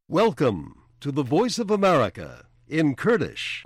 Welcome to the Voice of America in Kurdish.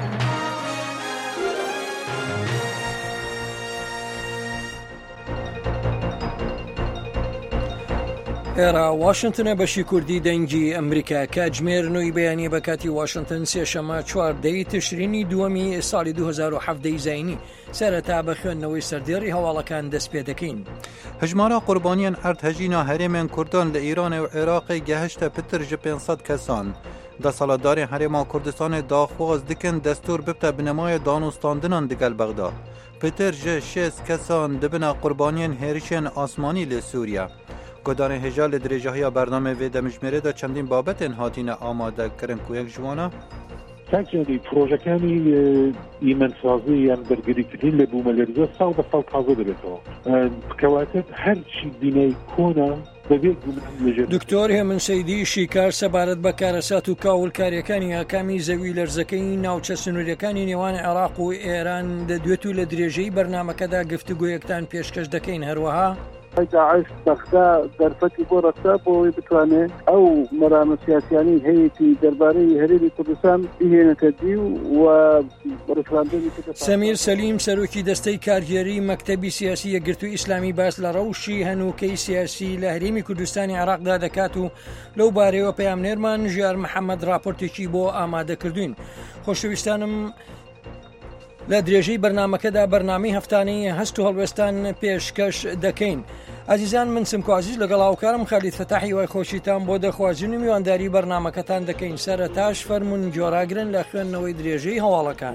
ئێرە واشنتنە بەشی کوردی دەنگی ئەمریکا کاتژمێر نوۆی بەیانی بە کاتی واشنتن سێشەمە 14 تشرینی دووەمی ساڵی 2017 زاینی سەرەتا بە خوێندنەوەی سەردێڕی هەواڵەکان دەست پێ دەکەین. هەژمارە قوربانیان ئەردهەژینا هەرێمێن کوردان لە ئیران و عێراقی گەهشتە پتر ji 500 کەسان. دەسەڵاتدارên Herêma Kurdistanê daxwaz dikin destûr bibte binêmaya danûstandinan digel Bexda. Pitir ji 6 kesan dibine qurbaniyên hêrişên asmanî li Sûriye. Godanê hêja li dirêjahiya bername vê demijmêrê de çendîn babetên hatîne amadekirin ku yek ji wan Sanctionally, projekani îmensazî yan bergirîkirîn li bûmelerize sal be sal taze dibêtەوە. Kewatet her çî bîney kona دکتۆر هێمن سەیدی شیکار سەبارەت بە کارەسات و کاولکاریەکانی ئاکامی زەوی لەرزەکەی ناوچە سنوورەکانی نێوان عێراق و ئێران دەدوێت و لە درێژەی بەرنامەکەدا گفتوگۆیەکتان پێشکەش دەکەین هەروەها داعش بەخدا دەرفەتی بۆ ڕەستا بۆی بتوانێت ئەو مەرامە سیاسیانی هەیەی دەربارەی هەرێمی کوردستان بهێنێتە دی و ڕفراندنی سەمیر سەلیم سەرۆکی دەستەی کارگێری مەکتەبی سیاسی یەکگرتووی ئیسلامی باس لە ڕەوشی هەنووکەی سیاسی لە هەرێمی کوردستانی عێراقدا دەکات و لەو بارەیەوە پەیامنێرمان ژیار محەممەد راپۆرتێکی بۆ ئامادەکردوین. خۆشەویستانم لە درێژەی بەرنمەکەدا بەرنامەی هەفتانەی هەست و هەڵوێستان پێشکەش دەکەین. عزیزان من سمکوازیز لەگەڵ هاوکارم خالید فتاحی وای خۆشیتان بۆ دەخوازیین و میوانداری بەرنمەکەتان دەکەین. سەرەتاش فەرمون جۆراگرن لە خوێندنەوەی درێژەی هەواڵەکان.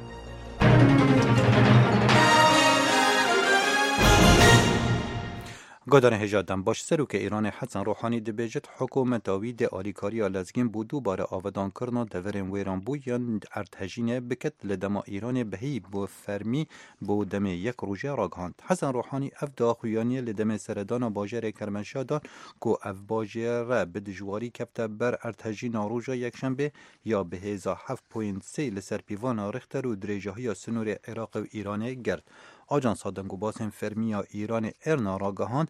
گۆدانە هێژادان باش سەرۆکە ئیرانی حەسەن ڕۆحانی دەبێژێت حکوومەتاوی دێ ئالیکاریە لەزگین بوو دووبارە ئاوەدانکردنەوە دەڤەرێن وێران بوو یان ئەردهەژینە بکەت لە دەما ئیرانێ بەهی بۆ فەرمی بۆ دەمێ یەک ڕۆژێ ڕاگەهاند. حەسەن ڕۆحانی ئەف داخویانیە لە دەمێ سەردانا باژێرێ کەرمەنشادان کو ئەف باژێرە بە دژواری کەفتە بەر ئەردهەژینا ڕۆژە یەکشەمبێ یا بەهێزا 7.3 لەسەر پیڤانا ڕختەر و درێژەهەیە سنوورێ عێراق و ئیرانێ گرت. آجانسا دەنگوباسên فەرمیya Îranê êrna ragihand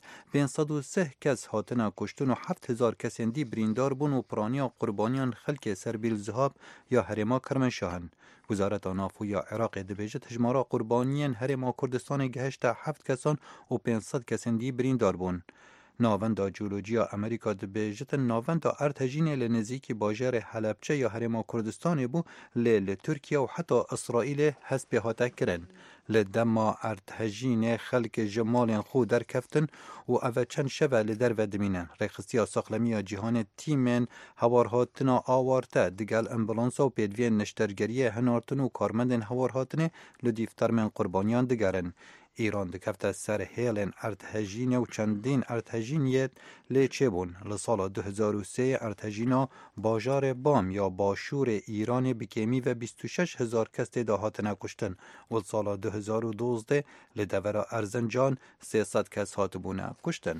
503 kes hatine kuştin û 7000 kesên dî birîndar bûn û piraniya qurbaniyan xelkê serbîl zihab ya Herêma Kermenşahın. Wizareta Navxwe ya Iraqê dibêje hejmara qurbaniyên Herêma Kurdistanê gihişte 7 kesan û 500 kesên dî birîndar bûn. Navenda Jeolojiya Amerîka dibêjitin navenda erdhejînê li nêzîkî bajarê Helepçe ya Herêma Kurdistanê bû lê li Tirkiye û heta İsraîlê hespê hate kirin. Li dema erdhejînê xelkê ji malên xwe derkeftin û ev çend şeve li derve dimînin. Rêxistiya Saxlemiya Cîhanê tîmên hewarhatina awarte digel ambulansa û pêdiviyên neştergeriyê hinartin û karmendên hewarhatinê li dîftermên qurbaniyan digerin. İran dikefte ser hêlên erdhejînê û çendîn erdhejîniyê lê çêbûn. Li sala 2003 erdhejîna bajarê Bam ya başûrê Îranê bi kêmî ve 26000 kes têda hatine kuştin û li sala 2012 li devera Erzincan 300 kes hatibûne kuştin.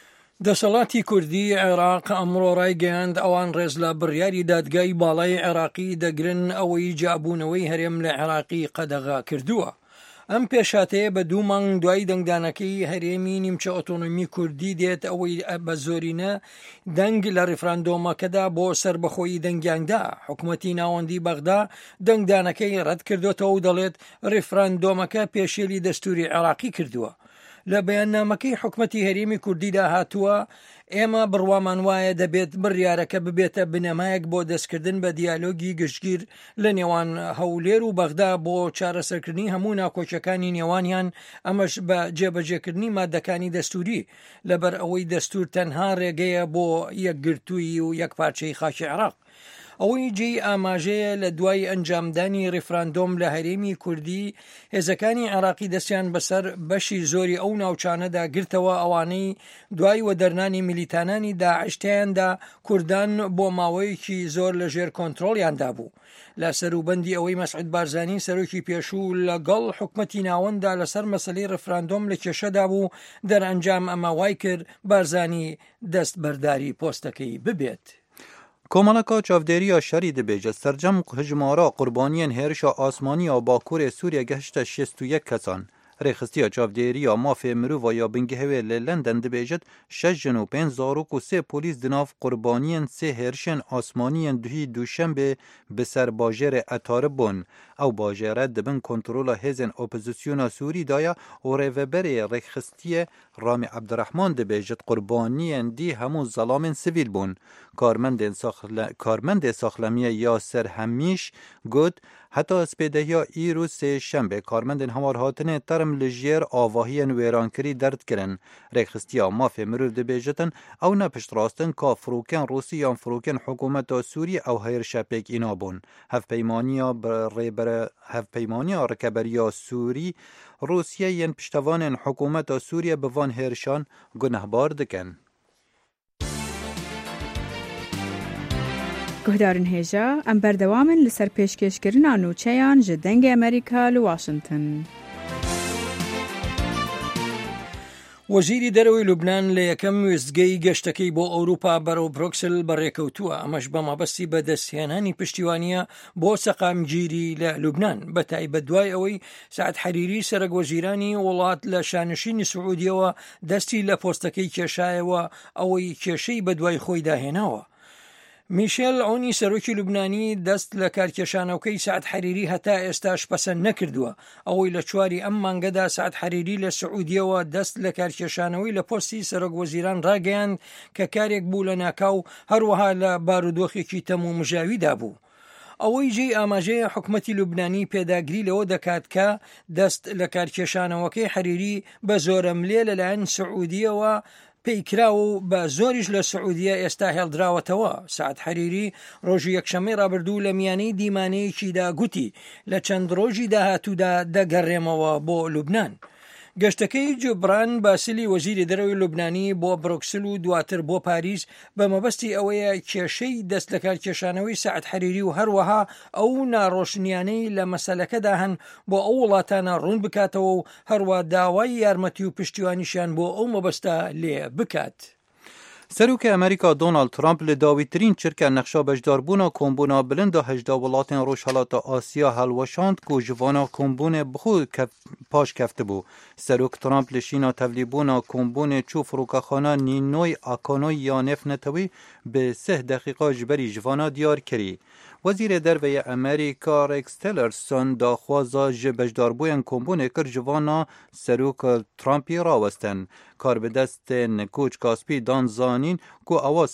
دەسەڵاتی کوردی عێراق ئەمڕۆ ڕایگەیاند ئەوان ڕێز لە بڕیاری دادگای باڵای عێراقی دەگرن ئەوەی جابوونەوەی هەرێم لە عێراقی قەدەغا کردووە. ئەم پێشاتەیە بە 2 مانگ دوای دەنگدانەکەی هەرێمی نیمچە ئۆتۆنۆمی کوردی دێت ئەوەی بە زۆرینە دەنگ لە ڕیفراندۆمەکەدا بۆ سربەخۆیی دەنگیاندا. حکوومەتی ناوەندی بەغدا دەنگدانەکەی ڕەت کردوێتەوە و دەڵێت ڕیفراندۆمەکە پێشێلی دەستوری عێراقی کردووە. لە بەیاننامەکەی حکوومەتی هەرێمی کوردیدا هاتووە ئێمە بڕوامان وایە دەبێت بڕیارەکە ببێتە بنەمایەک بۆ دەستکردن بە دیالۆگی گشتگیر لە نێوان هەولێر و بەغدا بۆ چارەسەرکردنی هەموو ناکۆچەکانی نێوانیان ئەمەش بە جێبەجێکردنی مادەکانی دەستوری لەبەر ئەوەی دەستور تەنها ڕێگەیە بۆ یەکگرتووی و یەکپارچەی خاکی عێراق. ئەوەی جێی ئاماژەیە لە دوای ئەنجامدانی ڕیفراندۆم لە هەرێمی کوردی هێزەکانی عێراقی دەستیان بەسەر بەشی زۆری ئەو ناوچانەدا گرتەوە ئەوانەی دوای وەدەرنانی میلیتانانی داعشتیاندا کوردان بۆ ماوەیەکی زۆر لە ژێر کۆنتڕۆڵیاندا بوو. لە سەروبەندی ئەوەی مەسعود بارزانی سەرۆکی پێشوو لەگەڵ حکومەتی ناوەندا لەسەر مەسەلەی ڕیفراندۆم لە کێشەدا بوو دەرئەنجام ئەمە وای کرد بارزانی دەست بەرداری پۆستەکەی ببێت. کۆمەڵەکە چاودێریە شەری دەبێژە سەرجەم هژمارە قوربانیên هێرشە ئاسمانیە باکوورê Sûriye gehişte 61 kesan. رخصتیا چاودێریya mafê mirova ya bingehewê li London dibêjit 6 zarok û 3 polîs di nav qurbaniyên 3 hêrişên asmaniyên duhî duşembe bi ser bajêrê Etarib bûn. Ew bajêre dibin kontrola hêzên opozisyona Sûrî daya û rêveberê rêxistiyê Ramî Ebdirehman dibêjit qurbaniyên dî hemû zelamên sivîl bûn. Karmendê saxlemiya Yaser Hemîş got heta spêdehiya îro sêşembe karmendên hemarhatinê term li jêr avahiyên wêrankirî derd kirin. Rêxistiya mafê mirov dibêjitin ew ne piştrastin ka firokên Rûsî yan firokên hikûmeta Sûrî ew hêrşepêk îna bûn. Hevpeymaniya Rikeberiya Sûrî Rûsya yên piştevanên hikûmeta Sûriye bi van hêrişan gunehbar dikin. Guhdarên hêja em berdewamin li ser pêşkêşkirina nûçeyan ji dengê Amerîka li Washington. وەزیری دەرەوەی لوبنان لە یەکەم وێستگەی گەشتەکەی بۆ ئەوروپا بەرەو بروکسل بەڕێکەوتووە. ئەمەش بە مەبەستی بەدەستهێنانی پشتیوانیە بۆ سەقامگیری لە لوبنان بە تایبەت دوای ئەوەی سعد حەریری سەرۆک وەزیرانی وڵات لە شانشینی سعودیەوە دەستی لە پۆستەکەی کێشایەوە ئەوەی کێشەی بە دوای خۆی داهێناوە. میشێل عونی سەرۆکی لوبنانی دەست لە کارکێشانەوەکەی سعد حەریری هەتا ئێستاش پەسەند نەکردووە. ئەوەی لە چواری ئەم مانگەدا سعد حەریری لە سعودیەوە دەست لە کارکێشانەوەی لە پۆستی سەرۆک وەزیران ڕاگەیاند کە کارێک بوو لە ناکاو هەروەها لە بارودۆخێکی تەم و مژاویدا بوو. ئەوەی جێی ئاماژەیە حکومەتی لوبنانی پێداگری لەوە دەکات کە دەست لە کارکێشانەوەکەی حەریری بە زۆرەملێ لەلایەن سعودیەوە پێیکراوە و بە زۆریش لە سعودیە ئێستا هێڵدراوەتەوە. سعد حەریری ڕۆژی یەکشەمەی ڕابردوو لە میانەی دیمانەیەکیدا گوتی لە چەند ڕۆژی داهاتوودا دەگەڕێمەوە بۆ لوبنان. گەشتەکەی جوبران باسیلی وەزیری دەرەوەی لوبنانی بۆ بروکسل و دواتر بۆ پاریس بە مەبەستی ئەوەیە کێشەی دەست لە کارکێشانەوەی سعد حەریری و هەروەها ئەو ناڕۆشنیانەی لە مەسەلەکەدا هەن بۆ ئەو وڵاتانە ڕوون بکاتەوە و هەروە داوای یارمەتی و پشتیوانیشیان بۆ ئەو مەبەستە لێ بکات. Serokê Amerîka Donald Trump li dawîtirîn çirkên nexşa bejdarbûna kombûna bilind a hejda welatên Rojhilatê Asya helweşand ku ji vana kombûnê bixwe paş keftibû. Serok Trump li şîna tevlîbûna kombûnê çû firokexana Ninoy Akanoy ya Nefnetewî bi 3 deqîqa ji berî ji vana diyar kirî. Wezîrê Derveyê Amerîka Rex Tillerson daxwaza ji bejdarbûyên kombûnê kir ji vana Seroka Trumpî rawestin. Karbidestên Koç Kaspî dan zanîn ku ewa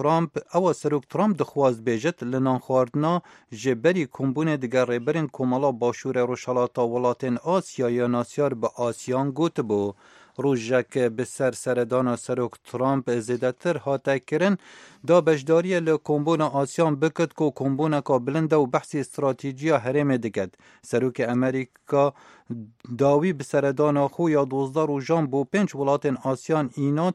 Serok Trump dixwaz bêjit li nanxwardina ji berî kombûnê diger rêberên Komala Başûrê Rojhilata Welatên Asyayê nasyar bi Asyan gotibû. Rojek bi ser seredana Serok Trump zêdetir hate kirin da bejdariye li kombûna Asyan bikit ku kombûneka bilind û behsî stratîjiya herêmê diket. Serokê Amerîka dawî bi seredana xwe ya 12 rojan bo 5 welatên Asyan înat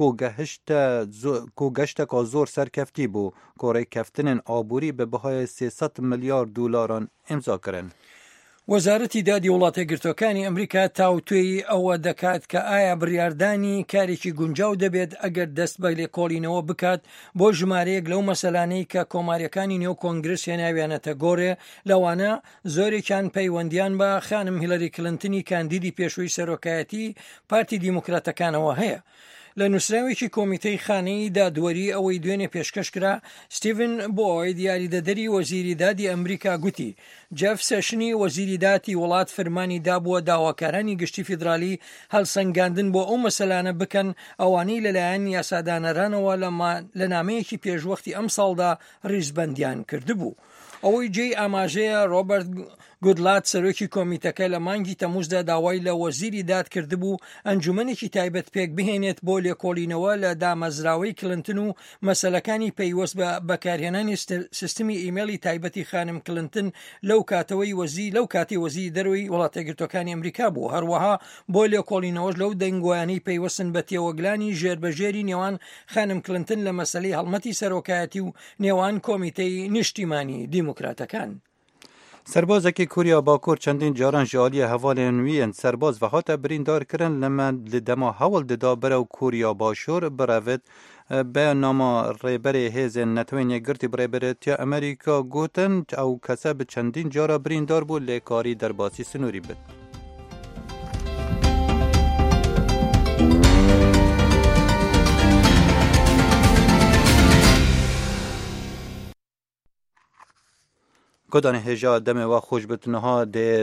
ku geşteka zor serkeftî bû ku rêkeftinên aborî bi bihayê 300 milyar dolaran imza kirin. وەزارەتی دادی وڵاتە گرتوەکانی ئەمریکا تاوتوێی ئەوە دەکات کە ئایا بڕیاردانی کارێکی گونجاو دەبێت ئەگەر دەست بە لێکۆڵینەوە بکات بۆ ژمارەیەک لەو مەسەلانەی کە کۆماریەکانی نێو کۆنگرس هێناویانەتە گۆڕێ لەوانە زۆرێکیان پەیوەندیان بە خانم هیلەری کلنتنی کاندیدی پێشووی سەرۆکایەتی پارتی دیموکراتەکانەوە هەیە. لە نووسراوێکی کۆمیتەی خانەی دادوەری ئەوەی دوێنێ پێشکەشکرا ستیڤن بۆید یاریدەدەری وەزیری دادی ئەمریکا گوتی جەف سێشنی وەزیری داتی وڵات فەرمانی دابووە داواکارانی گشتی فیدرالی هەڵسەنگاندن بۆ ئەو مەسەلانە بکەن ئەوانەی لەلایەن یاسادانەرانەوە لە نامەیەکی پێشوەختی ئەم ساڵدا ڕیزبەندیان کردبوو. ئەوەی جێی ئاماژەیە ڕۆبرت گودلات سەرۆکی کۆمیتەکە لە مانگی تەمووزدا داوای لە وەزیری داد کردبوو ئەنجومەنێکی تایبەت پێک بهێنێت بۆ لێکۆڵینەوە لە دامەزراوەی کلنتن و مەسەلەکانی پەیوەست بە بەکارهێنانی سیستمی ئیمێلی تایبەتی خانم کلنتن لەو کاتی وەزیری دەرەوەی وڵاتە گرتوەکانی ئەمریکا بوو. هەروەها بۆ لێکۆڵینەوەش لەو دەنگۆیانەی پەیوەستن بە تێوەگلانی ژێربەژێری نێوان خانم کلنتن لە مەسەلەی هەڵمەتی سەرۆکایەتی و نێوان کۆمیتەی نیشتیمانی دیموکراتەکان. سربازێکی کوریا باکوور چەندین جاران ji aliyê hevalên wî yên serbaz ve hate birîndar kirin li me li dema hewl dida berew Koriya Başûr birevit beyannama rêberê hêzên netewên yekgirtî bi rêberetiya Amerîka gotin ew kese bi çendîn cara birîndar bû lêkarî derbasî sinûrî bit. کدان هجا دم و خوش بتنها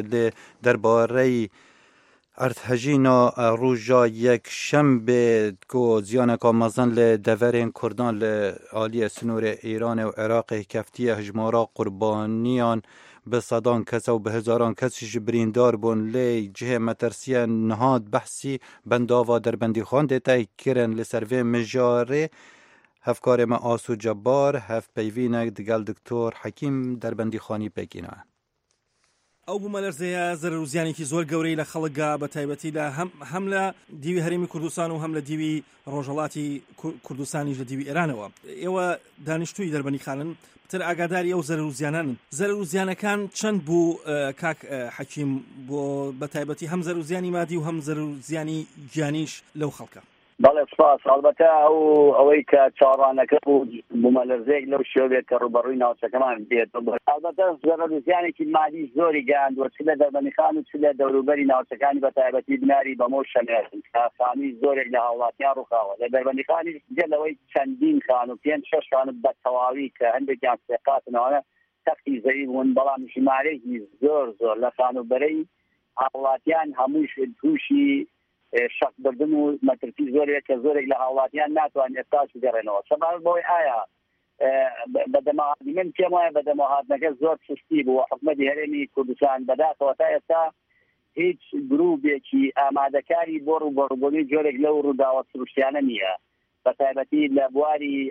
درباره ارتهجینا روژا یک شنبه کو زیانکا مزن لدورین کردان لعالی سنور ایران و عراق کفتی هجمارا قربانیان به صدان کس و به هزاران کسی جبریندار بون لی جه مترسیه نهاد بحثی بنداوا در بندی خوان دیتا کرن لسروی مجاره هفکار ما آسو جبار هف پیوینک دگل دکتور حکیم در بندی خانی پکینه ئەو بوومەلەرزەیە زەرەر و زیانێکی زۆر گەورەی لە خەڵکدا بە تایبەتی لە هەم لە دیوی هەرێمی کوردستان و هەم لە دیوی ڕۆژهەڵاتی کوردستانیش لە دیوی ئێرانەوە. ئێوە دانیشتووی دەربەندی خانن تر ئاگاداری ئەو زەرەر و زیانانن. زەرەر و زیانەکان چەند بوو کاک حەکیم بۆ بە تایبەتی هەم زەرەر و زیانی مادی و هەم زەرەر و زیانی گیانیش لەو خەڵکە؟ بەڵێ سپاس. ئەڵبەتە ئەوەی کە چاڕانەکە بوو بوومەلەرزەیەک لەو شێوەیە کە ڕوبەڕووی ناوچەکەمان بێتەوە. ئەلبەتە زەرەر و زیانێکی مادی زۆری گەیاندووە چ لە دەربەندیخان و چ لە دەوروبەری ناوچەکانی بە تایبەتی بناری بەمۆ شەمێر خانووی زۆرێک لە هاوڵاتیان ڕووخاوە. لە دەربەندیخانی جێلەوەی چەندین خان و 5-6 خان بە تەواوی کە هەندێکیان سێقاتنەوە تەختی زەوی بوون، بەڵام ژمارەیەکی زۆر لە خانوبەرەی هاوڵاتیان هەمووش تووشی شق بردن و مەترسی زۆرێک کە زۆرێک لە هاوڵاتیان ناتوان ئێستاش بگەڕێنەوە. سەبارەت بەوەی ئایا بەدەماهاتی من پێم وایە بەدەماهاتنەکە زۆر سستی بوو. حکومەتی هەرێمی کوردستان بەداتەوە تا ئێستا هیچ گروپێکی ئامادەکاری بۆ ڕوبەڕووبوونی جۆرێک لەو ڕووداوە سروشتیانە نییە، بە تایبەتی لە بواری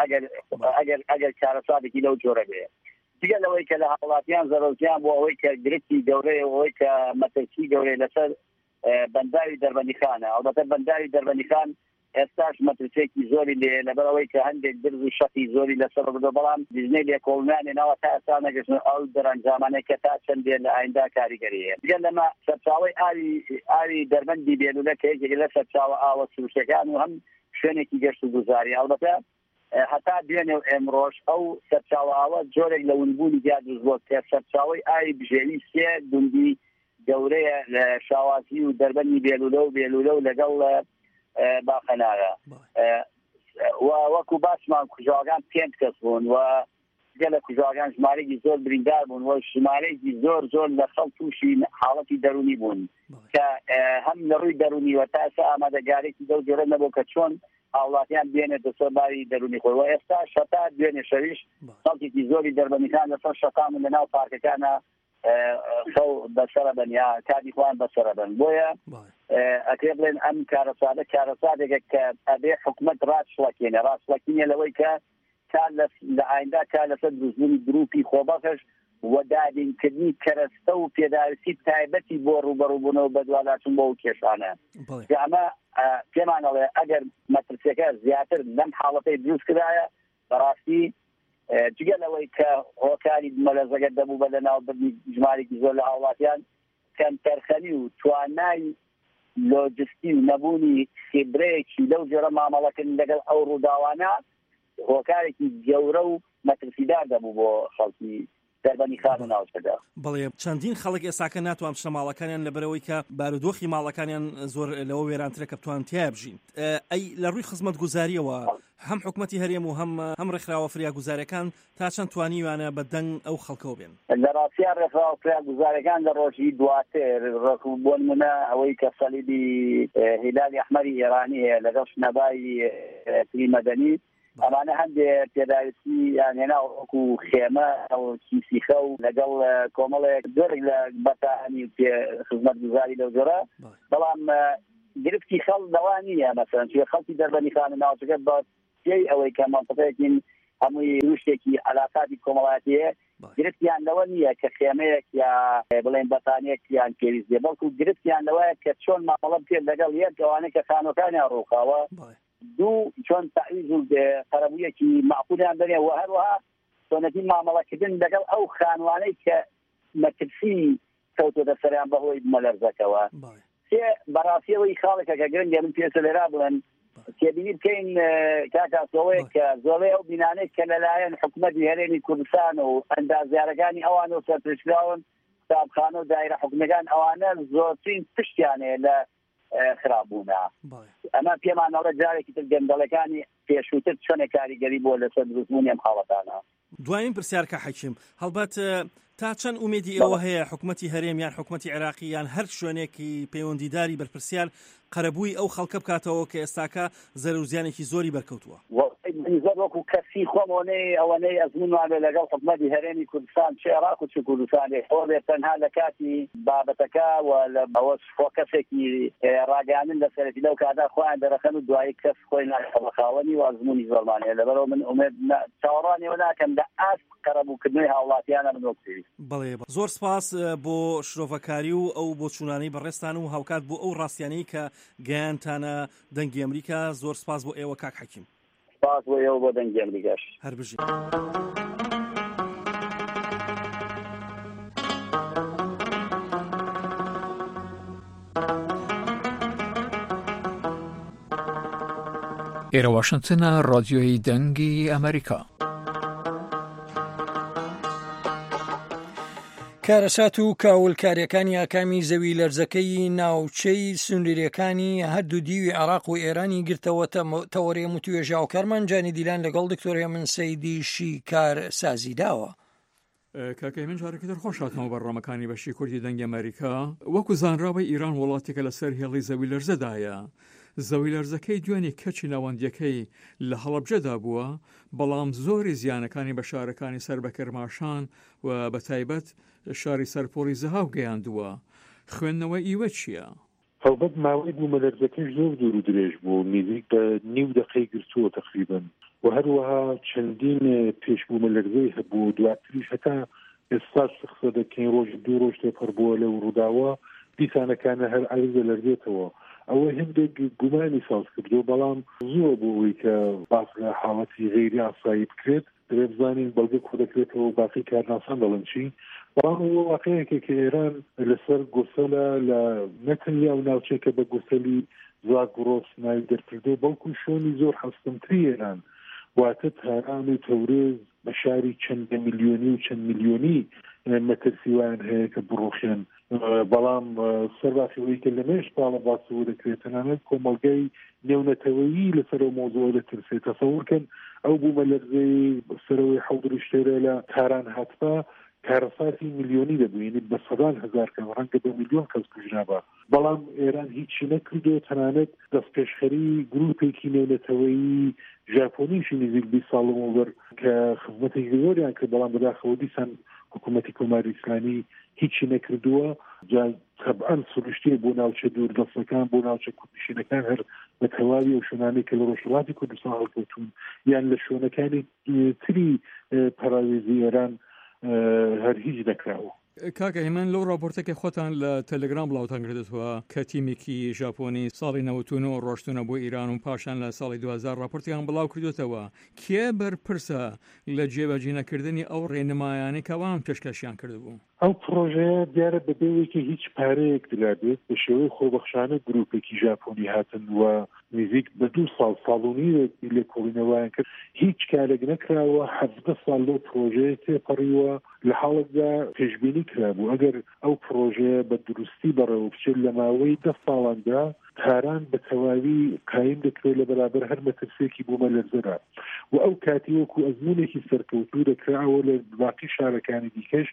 ئەگەر کارەساتێکی لەو جۆرە بێ. دیگە لەوەی کە لە هاوڵاتیان زەرۆزیان بۆ ئەوەی کە گرفتی گەورەی ئەوەی کە مەترسی گەورەی لەسەر بەنداوی دەربەندیخانە. ئەڵبەتە بەنداوی دەربەندیخان ئێستاش مەترسێکی زۆری لێ لەبەرەوەی کە هەندێک درز و شەقی زۆری لەسەر بردە، بەڵام دیژنەی لێکۆڵنانێنەوە تا ئێستا نەگەشتن ئەو دەرەنجامانەی کە تا چەندێن لە ئایندا کاریگەریە. دیگە لەمە سەرچاوەی ئاوی دەربەندی بێلولە کە یەکێک لە سەرچاوە ئاوە سروشتەکان و هەم شوێنێکی گەشت و گوزاری. ئەڵبەتە هەتا دوێنێ و ئێمڕۆژ ئەو سەرچاوە ئاوە جۆرێک لە ونبوونی جیا دروست بووە کە سەرچاوەی ئاوی بژێوی سێ گوندی گەورەیە لە شاواسی و دەربەندی بێلولە و لەگەڵ باخەنایە. وەکو باسمان کوژاگان 5 کەس بوون و گەلە کوژاگان ژمارەی زۆر بریندار بوون و ژمارەیەکی زۆر لە خەڵک تووشی حاڵەتی دەرونی بوون کە هەم لە ڕووی دەرونی و تا ئێستا ئامادەگارێکی دەو جۆرە نەبوو کە چۆن هاوڵاتیان بێنێتە سەر باری دەرونی خۆی. و ئێستا شەتا دوێنێ شەویش خەڵکێکی زۆری دەربەندیخان لەسەر شەقام و لەناو پارکەکانە خەو بەسەرە بن یا کاری خوان بەسەرە بن. بۆیە ئەکرێ بڵێن ئەم کارەساتێکە کە ئەبێ حکومەت ڕاستڵەکینە لەوەی کە تا لە ئایندا کا لەسەر دروستبوونی گروپی خۆبەخش و دادینکردنی کەرەستە و پێداویستی تایبەتی بۆ ڕوبەڕووبوونەوە بەدواداچوون بۆ ئەو کێشانە. ئەمە پێمانەڵێ ئەگەر مەترسیەکە زیاتر لەم حاڵەتەی دروست کرایە بەڕاستی جگە لەوەی کە هۆکاری مەلەرزەکە دەبوو بە لەناو بردنی ژمارێکی زۆر لە هاوڵاتیان کەمتەرخەنی و توانای لۆجستی و نەبوونی خێبرەیەکی لەو جۆرە مامەڵەکردن لەگەڵ ئەو ڕووداوانە هۆکارێکی گەورە و مەترسیدار دەبوو بۆ خەڵکی دەربەندیخان و ناوچەکە. بەڵێ چەندین خەڵک ئێساکە ناتوان بچنە ماڵەکانیان لەبەرەوەی کە بارودۆخی ماڵەکانیان زۆر لەوە وێرانترە کە بتوان تیا بژین. ئەی لە ڕووی خزمەتگوزاریەوە هەم حکومەتی هەرێم و هەم ڕێکخراوە فریاگوزاریەکان تا چەند توانیوانە بە دەنگ ئەو خەڵکەوە بێن؟ لە ڕاستیان ڕێکخراوە فریاگوزاریەکان لە ڕۆژی دواتر بۆ نمونە ئەوەی کە سەلیبی هیلالی ئەحمەری ئێرانی هەیە لەگەڵ شنەبای پری مەدەنی ئەمانە هەندێک پێداویستی یانێنا وەکو خێمە ئەو کیسیخە و لەگەڵ کۆمەڵێک زۆرێک لە بەتانی خزمەتگوزاری لەو جۆرە، بەڵام گرفتی خەڵ دەوا نییە. مەسەڵەن خەڵکی دەربەندیخانە ناوچەکە بە پێی ئەوەی کە مەنطقەیەکین هەمووی روشتێکی علاقاتی کۆمەڵاتیە گرفتیان لەوە نییە کە خێمەیەک یا بڵێن بەتانێک یان پێویست بێ، بەڵکو گرفتیان لەوەیە کە چۆن مامەڵە بکرێت لەگەڵ یەک ئەوانەی کە خانۆکانیان ڕووخاوە، دوو چۆن تەعویض و قەرەبوویەکی معقولیان بنێ و هەروەها چۆنەتی مامەڵەکردن لەگەڵ ئەو خانوانەی کە مەترسی کەوتۆتە سەریان بەهۆی مەلەرزەکەوە. بەڕاستیەوەی خاڵێکە کە گرنگە من پێویستە لێرا بڵێن تێبینی بکەین کاکاسەوەی کە زۆربەی ئەو بینانەی کە لەلایەن حکومەتی هەرێمی کوردستان و ئەندازیارەکانی ئەوان و سەرپێشراون قوتابخانە و دایرە حکومەکان ئەوانە زۆرترین پشتیانێ لە خراببوونە. ئەمە پێمانەوە جارێکی تر گەندەڵەکانی پێشووتر چۆنێک کاریگەری بۆ لەسەر دروستبوونی ئەم حاڵەتانە. دوایین پرسیار کە حەکیم هەڵبەت تا چەند ئومێدی ئێوە هەیە حکوومەتی هەرێم یان حکوومەتی عێراقی یان هەر شوێنێکی پەیوەندیداری بەرپرسیار قەرەبووی ئەو خەڵکە بکاتەوە کە ئێستاکە زەرورزیانێکی زۆری بەرکەوتووە؟ زۆر وەکو کەسی خۆمەوەی ئەوەنەی ئەزمونوانێ لەگەڵ حکوومەتی هەرێمی کوردستان چ عێراق و چ کوردستانی خۆبێ تەنها لە کاتی بابەتەکە و لە ئەوە فۆکەسێکی ڕاگەیاندن لەسەرەتی لەو کادا خۆیان دەرەخەن و دوایی کەس خۆی ناخەڵەخاوەنی و ئەزمونی زۆرمانەیە لەبەرەوە من ئومێد چاوەڕوانیەوە ناکەم لە ئاست قەرەبووکردنەوەی هاوڵاتیانە من وەکوێویست. بەڵێ زۆر سپاس بۆ شرۆڤەکاری و ئەو بۆ چوونانەی بەڕێستان و هاوکات بۆ ئەو ڕاستیانەی کە گەیانتانە دەنگی ئەمریکا. زۆر سپاس بۆ ئێوە کاک حەکیم. سپاس بۆ ئێوە بۆ دەنگی ئەمریکاش. هەر بژی. ئێرە واشنتنە ڕادیۆی دەنگی ئەمریکا. کارەسات و کاولکاریەکانی ئاکامی زەوی لەرزەکەی ناوچەی سنووریەکانی هەردوو دیوی عێراق و ئێرانی گرتەوە تەوەرێم و توێژا و کارمانجانی دیلان لەگەڵ دکتۆر هێمن سەیدیشی کارسازی داوە. کاکەی من جارێکی تر خۆش هاتمەوە بەڕامەکانی بەشی کوردی دەنگی ئەمریکا. وەکو زانراوی ئیران وڵاتێکە لەسەر هێڵی زەوی لەرزەدایە. زەوی لەرزەکەی دوێنێ کەچی ناوەندیەکەی لە هەڵەبجەدا بووە، بەڵام زۆری زیانەکانی بە شارەکانی سەر بە کەرماشان و بە تایبەت شاری سەرپۆڵی زەهاو گەیاندووە. خوێندنەوە ئیوە چییە؟ هەڵبەت ماوەی بوومەلەرزەکەی زۆر دوور و درێژ بوو، نزیک بە نیو دقەی گرتووە تقریبا، و هەروەها چەندین پێشبوومەلەرزەی هەبوو، دواتریش هەتا ئێستاش سەخسە دەکەین ڕۆژ دوو ڕۆژ تێپەڕ بووە لەو ڕووداوە دیسانەکانە هەر عەرزە لەرزێتەوە. ئەوە هەندێک گومانی ساز کردو، بەڵام زۆر بووی کە باس لە حاڵەتی غەیری ئاسایی بکرێت. دەبێت بزانین بەڵگە خۆ دەکرێتەوە و باقی کارناسان دەڵێن چی. بەڵام ئەوە واقعەیەکە کە ئێران لەسەر گۆسەلە لە نەتەنیا و ناوچێکە بە گۆسەلی زاگڕۆس ناوی دەرکردو، بەڵکو شوێنی زۆر هەستمتری ئێران، واتە تاران و تەورێز بە شاری چەند میلیۆنی و چەند میلیۆنی مەترسیوان هەیە کە بڕوخێن. بەڵام سەرباسیەوەی کە لەمێش پاڵە باسەوە دەکرێت تەنانەت کۆمەڵگەی نێونەتەوەیی لەسەرەوە مۆزوع دەترسێت. تەسەوورکەن ئەو بوومەلەرزەی سەرەوەی حەودری شتێرە لە تاران هاتبا کارەساتی میلیۆنی دەبووینی بە سەدان هەزار کەم ڕەنگە بە میلیۆن کەس کوژرابە. بەڵام ئێران هیچی نەکردو، تەنانەت دەستپێشخەری گروپێکی نێونەتەوەیی ژاپۆنیشی نزیک 20 ساڵەوە بەر کە خزمەتێکی زۆریان کرد، بەڵام بەداخەوە دیسان حکوومەتی کۆماری ئیسلامی هیچی نەکردووە. جا طبعاً سروشتی بۆ ناوچە دووردەستەکان بۆ ناوچە کوردنشینەکان هەر بە تەواوی ئەو شوێنانەی کە لە ڕۆژهەڵاتی کوردستان هەڵکەوتون یان لە شوێنەکانی تری پەراوێزی ئێران هەر هیچ نەکراوە. کاکە هێمن لەو راپۆرتێکی خۆتان لە تەلەگرام بڵاوتان کردووە کە تیمێکی ژاپۆنی ساڵی 99 ڕۆشتونە بۆ ئیران و پاشان لە ساڵی 2000 راپۆرتیان بڵاو کردوێتەوە. کێ بەرپرسە لە جێبەجێنەکردنی ئەو ڕێنمایانەی کەوان پێشکەشیان کردبوو؟ ئەو پرۆژەیە دیارە بەبێوەیەکی هیچ پارەیەک دلابێت بە شێوەی خۆبەخشانە گروپێکی ژاپۆنی هاتن و نزیک بە 2 ساڵونی لێ کۆڵینەوەیان کرد، هیچ کارێک نەکراوە. 17 ساڵ لەو پرۆژەیە تێپەڕیوە، لە حاڵەتدا پێشبینی کرابوو ئەگەر ئەو پرۆژەیە بە دروستی بەڕێوە بچێت لە ماوەی 10 ساڵاندا تاران بە تەواوی قایم دەکرێت لە بەرابەر هەر مەترسێکی بوومەلەرزەدا، و ئەو کاتی وەکو ئەزمونێکی سەرکەوتوو دەکراوە لە باقی شارەکانی دیکەش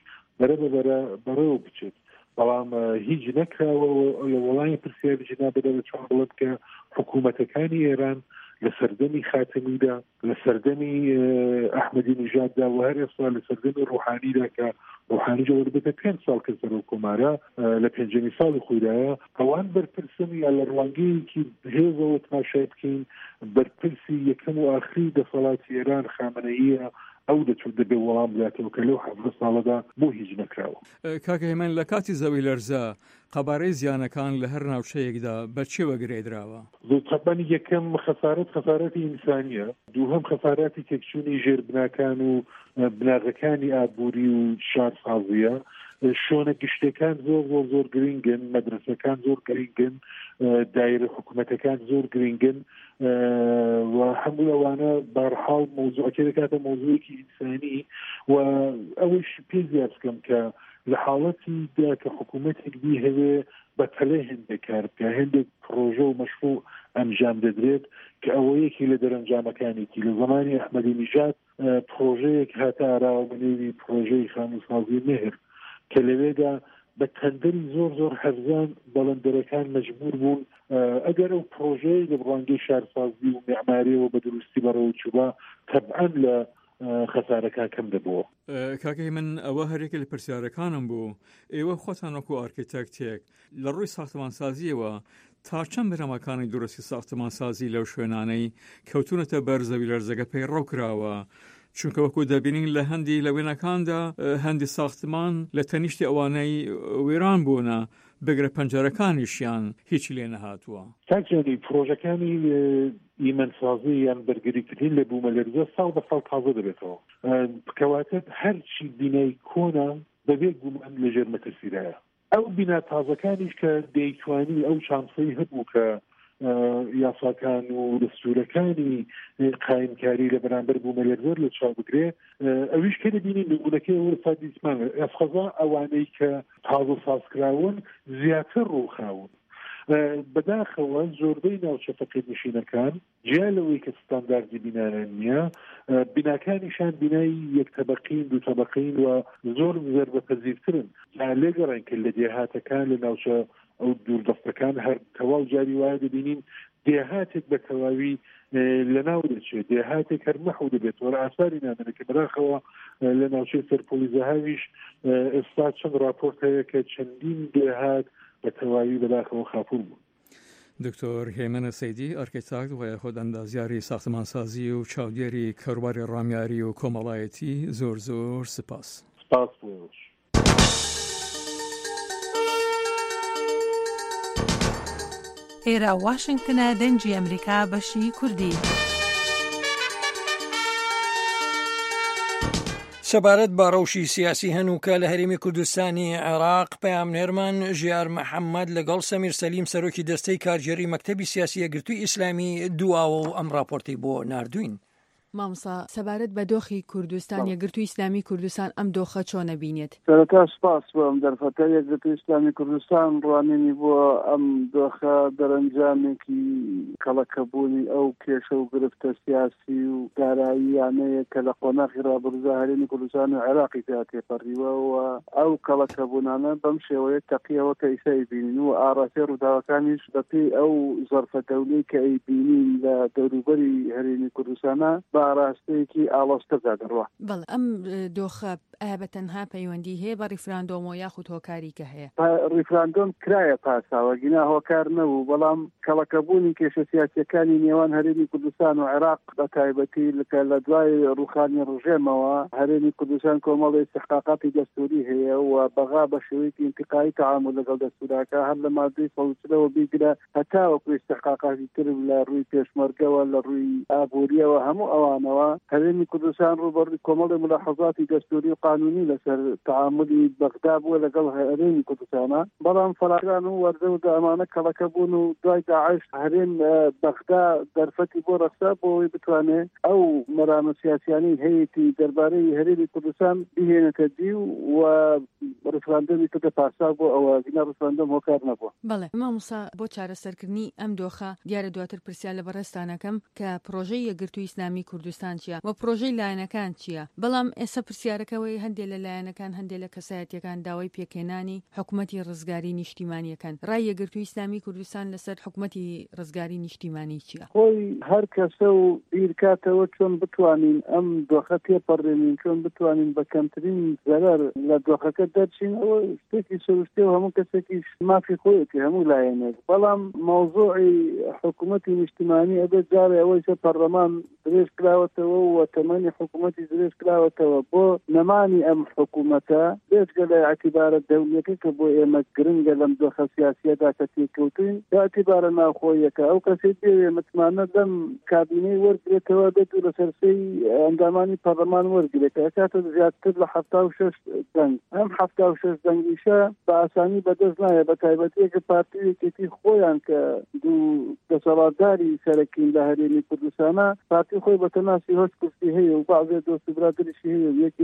بەرەوە بچێت. بەڵام هیچ نەکراوە لە وەڵامی پرسیار جنا بەدەوە چۆن بڵێت کە حکوومەتەکانی ئێران لە سەردەمی خاتمیدا، لە سەردەمی ئەحمەدی نیژاددا و هەر ئێستا لە سەردەمی ڕوحانیدا کە ڕوحانی جەوەر بێتە 5 ساڵ کە سەرۆ کۆمارە لە پێنجەمی ساڵی خۆیدایە، ئەوان بەرپرسن یا لە ڕوانگەیەکی هێزەوە تماشای بکەین بەرپرسی یەکەم و ئاخری دەسەڵاتی ئێران خامنەییە، ئەو دەچوت دەبێ وەڵام بداتەوە کە لەو 17 ساڵەدا بۆ هیچ نەکراوە. کاکە هێمن لە کاتی زەوی لەرزە قەبارەی زیانەکان لە هەر ناوچەیەکدا بەچێوە گرێدراوە؟ طبعاً یەکەم خەسارەتی ئینسانیە، دووهەم خەساراتی تێکچوونی ژێربناکان و بناغەکانی ئابووری و شارسازیە، شۆنە گشتەکان زۆر گرنگن، مەدرسەکان زۆر گرنگن، دایرە حکوومەتەکان زۆر گرنگن، و هەموو ئەوانە بەرحاڵ مۆزوعەکە دەکاتە مۆزوعێکی ئینسانی. و ئەوەش پێ زیاد بکەم کە لە حاڵەتیدا کە حکوومەتێک بی هەوێ بە پەلەی هەندێک کار بکە هەندێک پرۆژە و مەشروع ئەنجام دەدرێت کە ئەوەیەکی لە دەرەنجامەکانێکی لە زمانی ئەحمەدی نیژاد پرۆژەیەک هاتە ئاراوە بەنێوی پرۆژەی خانووسازی مێهر کە لەوێدا بە تەندەری زۆر هەرزان بەڵندەرەکان مەجبور بوون ئەگەر ئەو پرۆژەی لە ڕوانگەی شارسازی و معماریەوە بە دروستی بەرەوە چوبە تەبعاً لە خەسارەکان کەم دەبەوە. کاکەی من ئەوە هەرێکە لە پرسیارەکانم بوو ئێوە خۆتان وەکو ئارکیتێکتێک لە ڕووی ساختمانسازیەوە تا چەند برەمەکانی درستی ساختمانسازی لەو شوێنانەی کەوتونەتە بەر زەوی لەرزەکە پەیڕەو کراوە چونکە وەکو دەبینین لە هەندی لە وێنەکاندا هەندی ساختمان لە تەنیشتی ئەوانەی وێران بوونە بگرە پەنجەرەکانیشیان هیچی لێ نەهاتووە. تاکیانی پرۆژەکانی ئیمەنسازی یان بەرگریکردین لە بوومەلەرزە ساڵ بە ساڵ تازە دەبێتەوە بکەواتە هەرچی بینای کۆنا بەبێ گومان لەژێر مەترسیدایە ئەو بنا تازەکانیش کە دەیتوانی ئەو چانسەی هەبوو کە یاساکان و دەستورەکانی قایمکاری لە بەرامبەر بوومەلەرزە لە چاو بگرێ ئەویش کە دەبینین نمونەکەی ئەوە دیسمانە ئەسخەزا ئەوانەی کە تازە سازکراون زیاتر ڕووخاون بەداخەوە زۆربەی ناوچە فەقیرنشینەکان جیا لەوەی کە ستانداردی بینایان نییە بیناکانیشان بینای یەک تەبەقین دوو تەبەقین و زۆر زەربەپەزیرترن لێگەڕێن کە لە دێهاتەکان لە ناوچە ئەو دووردەستەکان هەر تەواو جاری وایە دەبینین دێهاتێک بە تەواوی لەناو دەچێت دێهاتێک هەر مەحو دەبێت وەرە ئاساری نامێنە کە بەداخەوە لە ناوچەی سەرپۆلی زەهاویش ئێستا چەند راپۆرت هەیە کە چەندین دێهات بە تەواوی بەداخەوە خاپوور بوون. دکتۆر هێمنە سەیدی ئارکیتێکت و خۆ ئەندازیاری ساختمانسازی و چاودێری کەروباری ڕامیاری و کۆمەڵایەتی زۆر سپاس. سپاس بۆش. ئێرە واشنگتنە دەنجی ئەمریکا بەشی کوردی. سەبارەت بە ڕەوشی سیاسی هەنووکە لە هەرێمی کوردستانی عێراق پەیامنێرمان ژیار محەممەد لەگەڵ سەمیر سەلیم سەرۆکی دەستەی کارژێری مەکتەبی سیاسی یەکگرتووی ئیسلامی دواوە و ئەم راپۆرتی بۆ ناردوین. مامسا سەبارەت بە دۆخی کوردستان یەکگرتووی ئیسلامی کوردستان ئەم دۆخە چۆنە بینێت؟ سەرەتا سپاس بۆ ئەم دەرفەتە یەکگرتووی ئیسلامی کوردستان ڕوانینی بۆ ئەم دۆخە دەرەنجامێکی کەڵەکەبوونی ئەو کێشە و گرفتە سیاسی و داراییانەیە کە لە قۆناغی ڕابردوودا هەرێمی کوردستان و عێراقی تێپەڕیوە و ئەو کەڵەکەبوونانە بەم شێوەیە تەقیەوە کە ئیسای بینین و ئاڕاستەی ڕووداوەکانیش بەپێی ئەو زەرفە دەولەی کە ئەیبینین لە دەوروبەری هەرێمی کوردستانە ڕاستەیەکی ئاڵۆستەدا دەڕوە. بەڵێ ئەم دۆخە ئایا بە تەنها پەیوەندی هەیە بە ڕیفراندۆم و یاخود هۆکاری کە هەیە؟ ڕیفراندۆم کرایە پاساوە گینا هۆکار نەبوو بەڵام کەڵەکەبوونی کێشە سیاسیەکانی نێوان هەرێمی کوردستان و عێراق بە تایبەتی لە دوای ڕوخانی ڕژێمەوە هەرێمی کوردستان کۆمەڵی استحقاقاتی دەستوری هەیە و بەغا بە شێوەیەکی انتقایی تعامل لەگەڵ دەستوراکە هەر لە مادەی سەڵوچرەوە بیگرە هەتا وەکو استحقاقاتی تر لە ڕووی پێشمەرگەوە لە ڕووی ئابووریەوە هەموو ئەوانەوە هەرێمی کوردستان ڕوبەڕووی کۆمەڵی ملاحەزاتی دەستوری و قانونی لەسەر تعاملی بەغدا بووە لەگەڵ هەرێمی کوردستانە بەڵام فەلاکران و وەرزە و ئەمانە کەڵەکە بوون و دوای داعش هەرێم بەغدا دەرفەتی بۆ ڕەخسا بۆەوەی بتوانێت ئەو مەرامە سیاسیانی هەیەی دەربارەی هەرێمی کوردستان بهێنێتە دی و ڕفراندەمی کردە پاسا بۆ ئەوە گینا ڕفراندەم هۆکار نەبووە. بەڵێ مامۆستا بۆ چارەسەرکردنی ئەم دۆخە دیارە دواتر پرسیار لە بەڕێستانەکەم کە پرۆژەی یەکگرتووی ئیسلامی کوردستان چییە و پرۆژەی لایەنەکان چییە بەڵام ئێستا پرسیارەکەوەی هەندێک لە لایەنەکان هەندێک لە کەسایەتیەکان داوای پێکێنانی حکوومەتی ڕزگاری نیشتیمانیەکان ڕای یەکگرتووی ئیسلامی کوردستان لەسەر حکوومەتی ڕزگاری نیشتیمانی چییە؟ خۆی هەر کەسە و بیرکاتەوە چۆن بتوانین ئەم دۆخە تێپەڕێنین چۆن بتوانین بە کەمترین زەرەر لە دۆخەکە دەرچین ئەوە شتێکی سروشتێ و هەموو کەسێکیش مافی خۆیەتی هەموو لایەنێک بەڵام مەوزوعی حکوومەتی نیشتیمانی ئەبێت جارێ ئەوەی کە پەرلەمان درێژ کراوەتەوە و تەمەنی حکوومەتی درێژ کراوەتەوە بۆ نەمانی ئەم حکوومەتە بێجگە لە اعتیبارە دەوڵەتەکە کە بۆ ئێمە گرنگە لەم دۆخە سیاسیەدا کە تێکەوتوین یا اعتیبارە ناوخۆیەکە ئەو کەسێ دەوێ متمانە دەم کابینەی وەرگێتەوە بێت و لە سەرسەی ئەندامانی پەرلەمان وەرگێت کاتە زیاتر لە 76 دەنگ ئەم 76 دەنگیشە بە ئاسانی بەدەست نایە بە تایبەتیەکە پارتیەکێتی خۆیان کە دوو دەسەڵاتداری سەرەکین لە هەرێمی کوردستانە پارتی خۆی بە تەناسی هۆش کورسی هەیە و بەعضێ دۆست برادریشی هەیە و یەکێتیش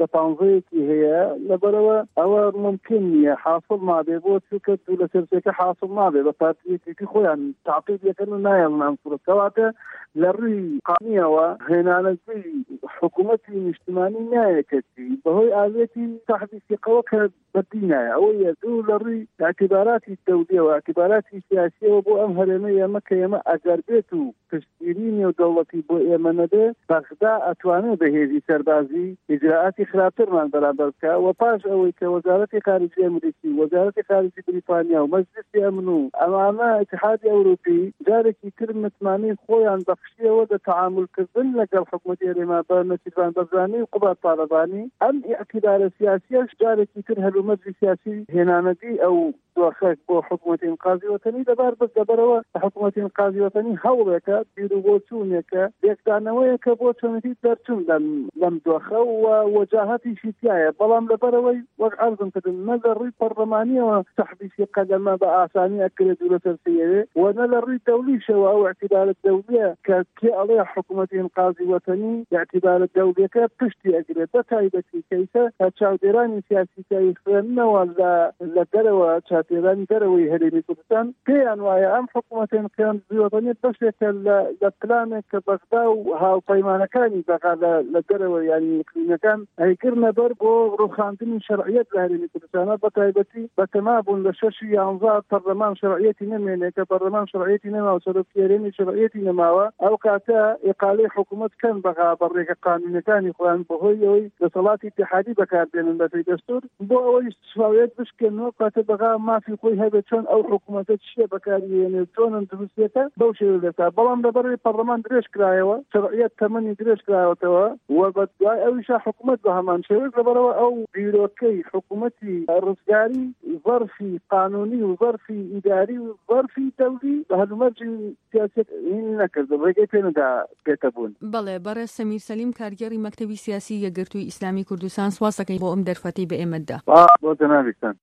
15 هەیە لەبەرەوە ئەوە ممکن نیە حاصل نابێ بۆ چونکە لە سەرچێکە حاصل نابێ بە پارتیەکێکی خۆیان تعقیب یەکەن و نایەڵن ئەم سوورەتەواتە لە ڕووی قانونیەوە هێنانەکەی حکوومەتی نیشتیمانی نایەکەتی بەهۆی ئاوێتی تحدیثیقەوە کە بەدی نایە ئەوەیە دوو لە ڕووی اعتباراتی دەولیەوە اعتباراتی سیاسیەوە بۆ ئەم هەرێمە ئێمە کە ئێمە ئەگەر بێت و پشتگیری نێودەوڵەتی بۆ ئێمە نەبێ بەغدا ئەتوانێت بەهێزی سەربازی ئیجراعاتی خراپترمان بەرامبەر بکە و پاش ئەوەی کە وەزارەتی خارجی ئەمریکی وەزارەتی خارجی بریتانیا و مەجلیسی ئەمن و ئەمانە اتحادی ئەوروپی جارێکی تر متمانی خۆیان بەخشیەوە لە تەعاملکردن لەگەڵ حکوومەتی هەرێما بە نەچیروان بەرزانی و قوبات پارەبانی ئەم ئیعتیبارە سیاسیەش جارێکی تر هەلومەرجی سیاسی هێنانەتی ئەو دۆخێک بۆ حکوومەتی ئینقاذی وەتەنی دەبار بەس دەبەرەوە حکوومەتی ئینقاذی وەتەنی هەوڵێکە بیر و بۆ چوونێکە یەکدانەوەیەکە بۆ چۆنەتی دەرچوون لەم دۆخە و وەجاهەتیشی تایە بەڵام لەبەرەوەی وەک عەرزم کردن نە لە ڕووی پەرلەمانیەوە تەحدیثی قەدەمە بە ئاسانی ئەکرێت و لەسەر سەیەوێ و نە لە ڕووی دەولیشەوە ئەو اعتیبارە دەولیە کە کێ ئەڵێ حکوومەتی ئینقاذی وەتەنی اعتیبارە دەولیەکە پشتی ئەگرێت بە تایبەتی کەیسە چاودێرانی سیاسی کاری خوێندنەوە لە دەرەوە چاودێرانی دەرەوەی هەرێمی کوردستان پێیان وایە ئەم حکوومەتی ئینقاذی وەتەنی بەشێکە لە پلانێک کە بەغدا و هاوپەیمانەکانی بەغا لە دەرەوە یانی ئیقلیمیەکان ئەیکردنە بەر بۆ ڕوخاندنی شەرعیەت لە هەرێمی کوردستانە بە تایبەتی بەتەمابوون لە 6 و 11 پەرلەمان شەرعیەتی نەمێنێ کە پەرلەمان شەرعیەتی نەماوە سەرۆکی هەرێمی شەرعیەتی نەماوە ئەو کاتە ئیقالەی حکوومەت کەن بەغا بەڕێگە قانونیەکانی خۆیان بەهۆی ئەوەی دەسەڵاتی اتحادی بەکاردێنن بەپێی دەستور بۆ ئەوەی شەرعیەت بشکێنەوە کاتە بەغا مافی خۆی هەبێت چۆن ئەو حکوومەتە چیە بەکارهێنێت چۆن دروستێتە بەو شێوە دەکات بەڵام لەبەرەوەی پەرلەمان درێژ کرایەوە شەرعیەت تەمەنی درێژ کراوەتەوە و بەدوای ئەویشا حکوومەت بە هەمان شێوەیەک لەبەرەوە ئەو بیرۆکەی حکوومەتی ڕزگاری ظەرفی قانونی و ظەرفی ئیداری و ظەرفی دەولی بە هەلومەرجی سیاسەت نەکردن ڕێگەی پێ نەدا پێتە بوون. بەڵێ بەڕێز سەمیر سەلیم کارگەری مەکتەبی سیاسی یەکگرتووی ئیسلامی کوردستان سواز دەکەین بۆ ئەم دەرفەتەی بە ئێمەدا. بۆ جەنابێتان.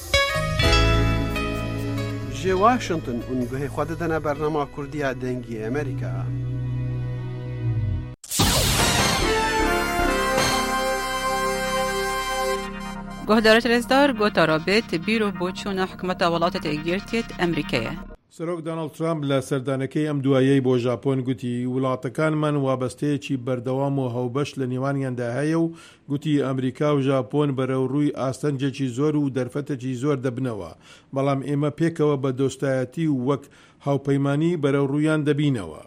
جێ واشنگتن اونگوهی خوا دەدەنە بەرنامە کوردیە دەنگی ئەمریکا. گۆهدارە رێزدار گۆتا رابێت بیرۆ بۆ چوونە حکومەتە وڵاتە یەکگرتووێت ئەمریکایە. سەرۆک دۆناڵد ترامپ لە سەردانەکەی ئەم دوایەی بۆ ژاپۆن گوتی وڵاتەکانمان وابەستەیەکی بەردەوام و هەوبەش لە نێوانیاندا هەیە و گوتی ئەمریکا و ژاپۆن بەرەو ڕووی ئاستەنجێکی زۆر و دەرفەتێکی زۆر دەبنەوە بەڵام ئێمە پێکەوە بە دۆستایەتی و وەک هاوپەیمانی بەرەو ڕوویان دەبینەوە.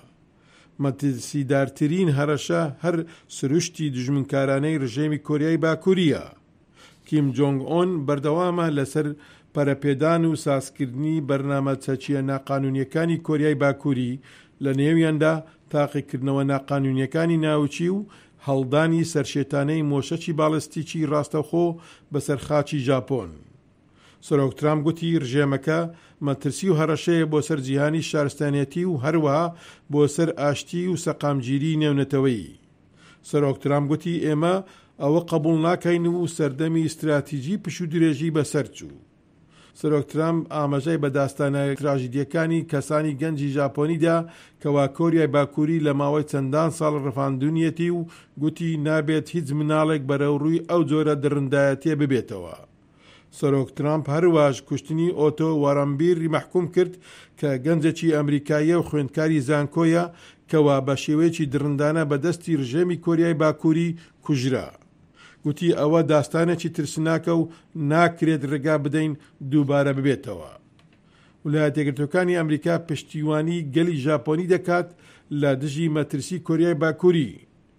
مەترسیدارترین هەرەشە هەر سروشتی دژمنکارانەی ڕژێمی کۆریای باکووریە. کیم جۆنگ ئۆن بەردەوامە لەسەر پەرەپێدان و سازکردنی بەرنامە چەکیە ناقانونیەکانی کۆریای باکووری لە نێویاندا تاقیکردنەوە ناقانونیەکانی ناوچی و هەڵدانی سەرشێتانەی مۆشەکی باڵستیکی ڕاستەوخۆ بەسەر خاچی ژاپۆن. سەرۆک ترامپ گوتی ڕژێمەکە مەترسی و هەڕەشەیە بۆ سەر جیهانی شارستانیەتی و هەروەها بۆ سەر ئاشتی و سەقامگیری نێونەتەوەی. سەرۆک ترامپ گوتی ئێمە ئەوە قبول ناکەین و سەردەمی استراتیژی پش و درێژی بەسەر چوو. سەرۆک ترامپ ئاماژەی بە داستانە تراژیدیەکانی کەسانی گەنجی ژاپۆنیدا کەوا کۆریای باکووری لە ماوەی چەندان ساڵ ڕەفاندونیەتی و گوتی نابێت هیچ مناڵێک بەرەو ڕووی ئەو جۆرە دڕندایەتێ ببێتەوە. سەرۆک ترامپ هەروەش کوشتنی ئۆتۆ وارەمبیری مەحکوم کرد کە گەنجێکی ئەمریکاییە و خوێندکاری زانکۆیە کەوا بە شێوەیەکی درندانە بەدەستی ڕژێمی کۆریای باکووری کوژرا. گوتی ئەوە داستانێکی ترسناکە و ناکرێت ڕێگا بدەین دووبارە ببێتەوە. ویلایەتە یەکگرتووەکانی ئەمریکا پشتیوانی گەلی ژاپۆنی دەکات لە دژی مەترسی کۆریای باکووری.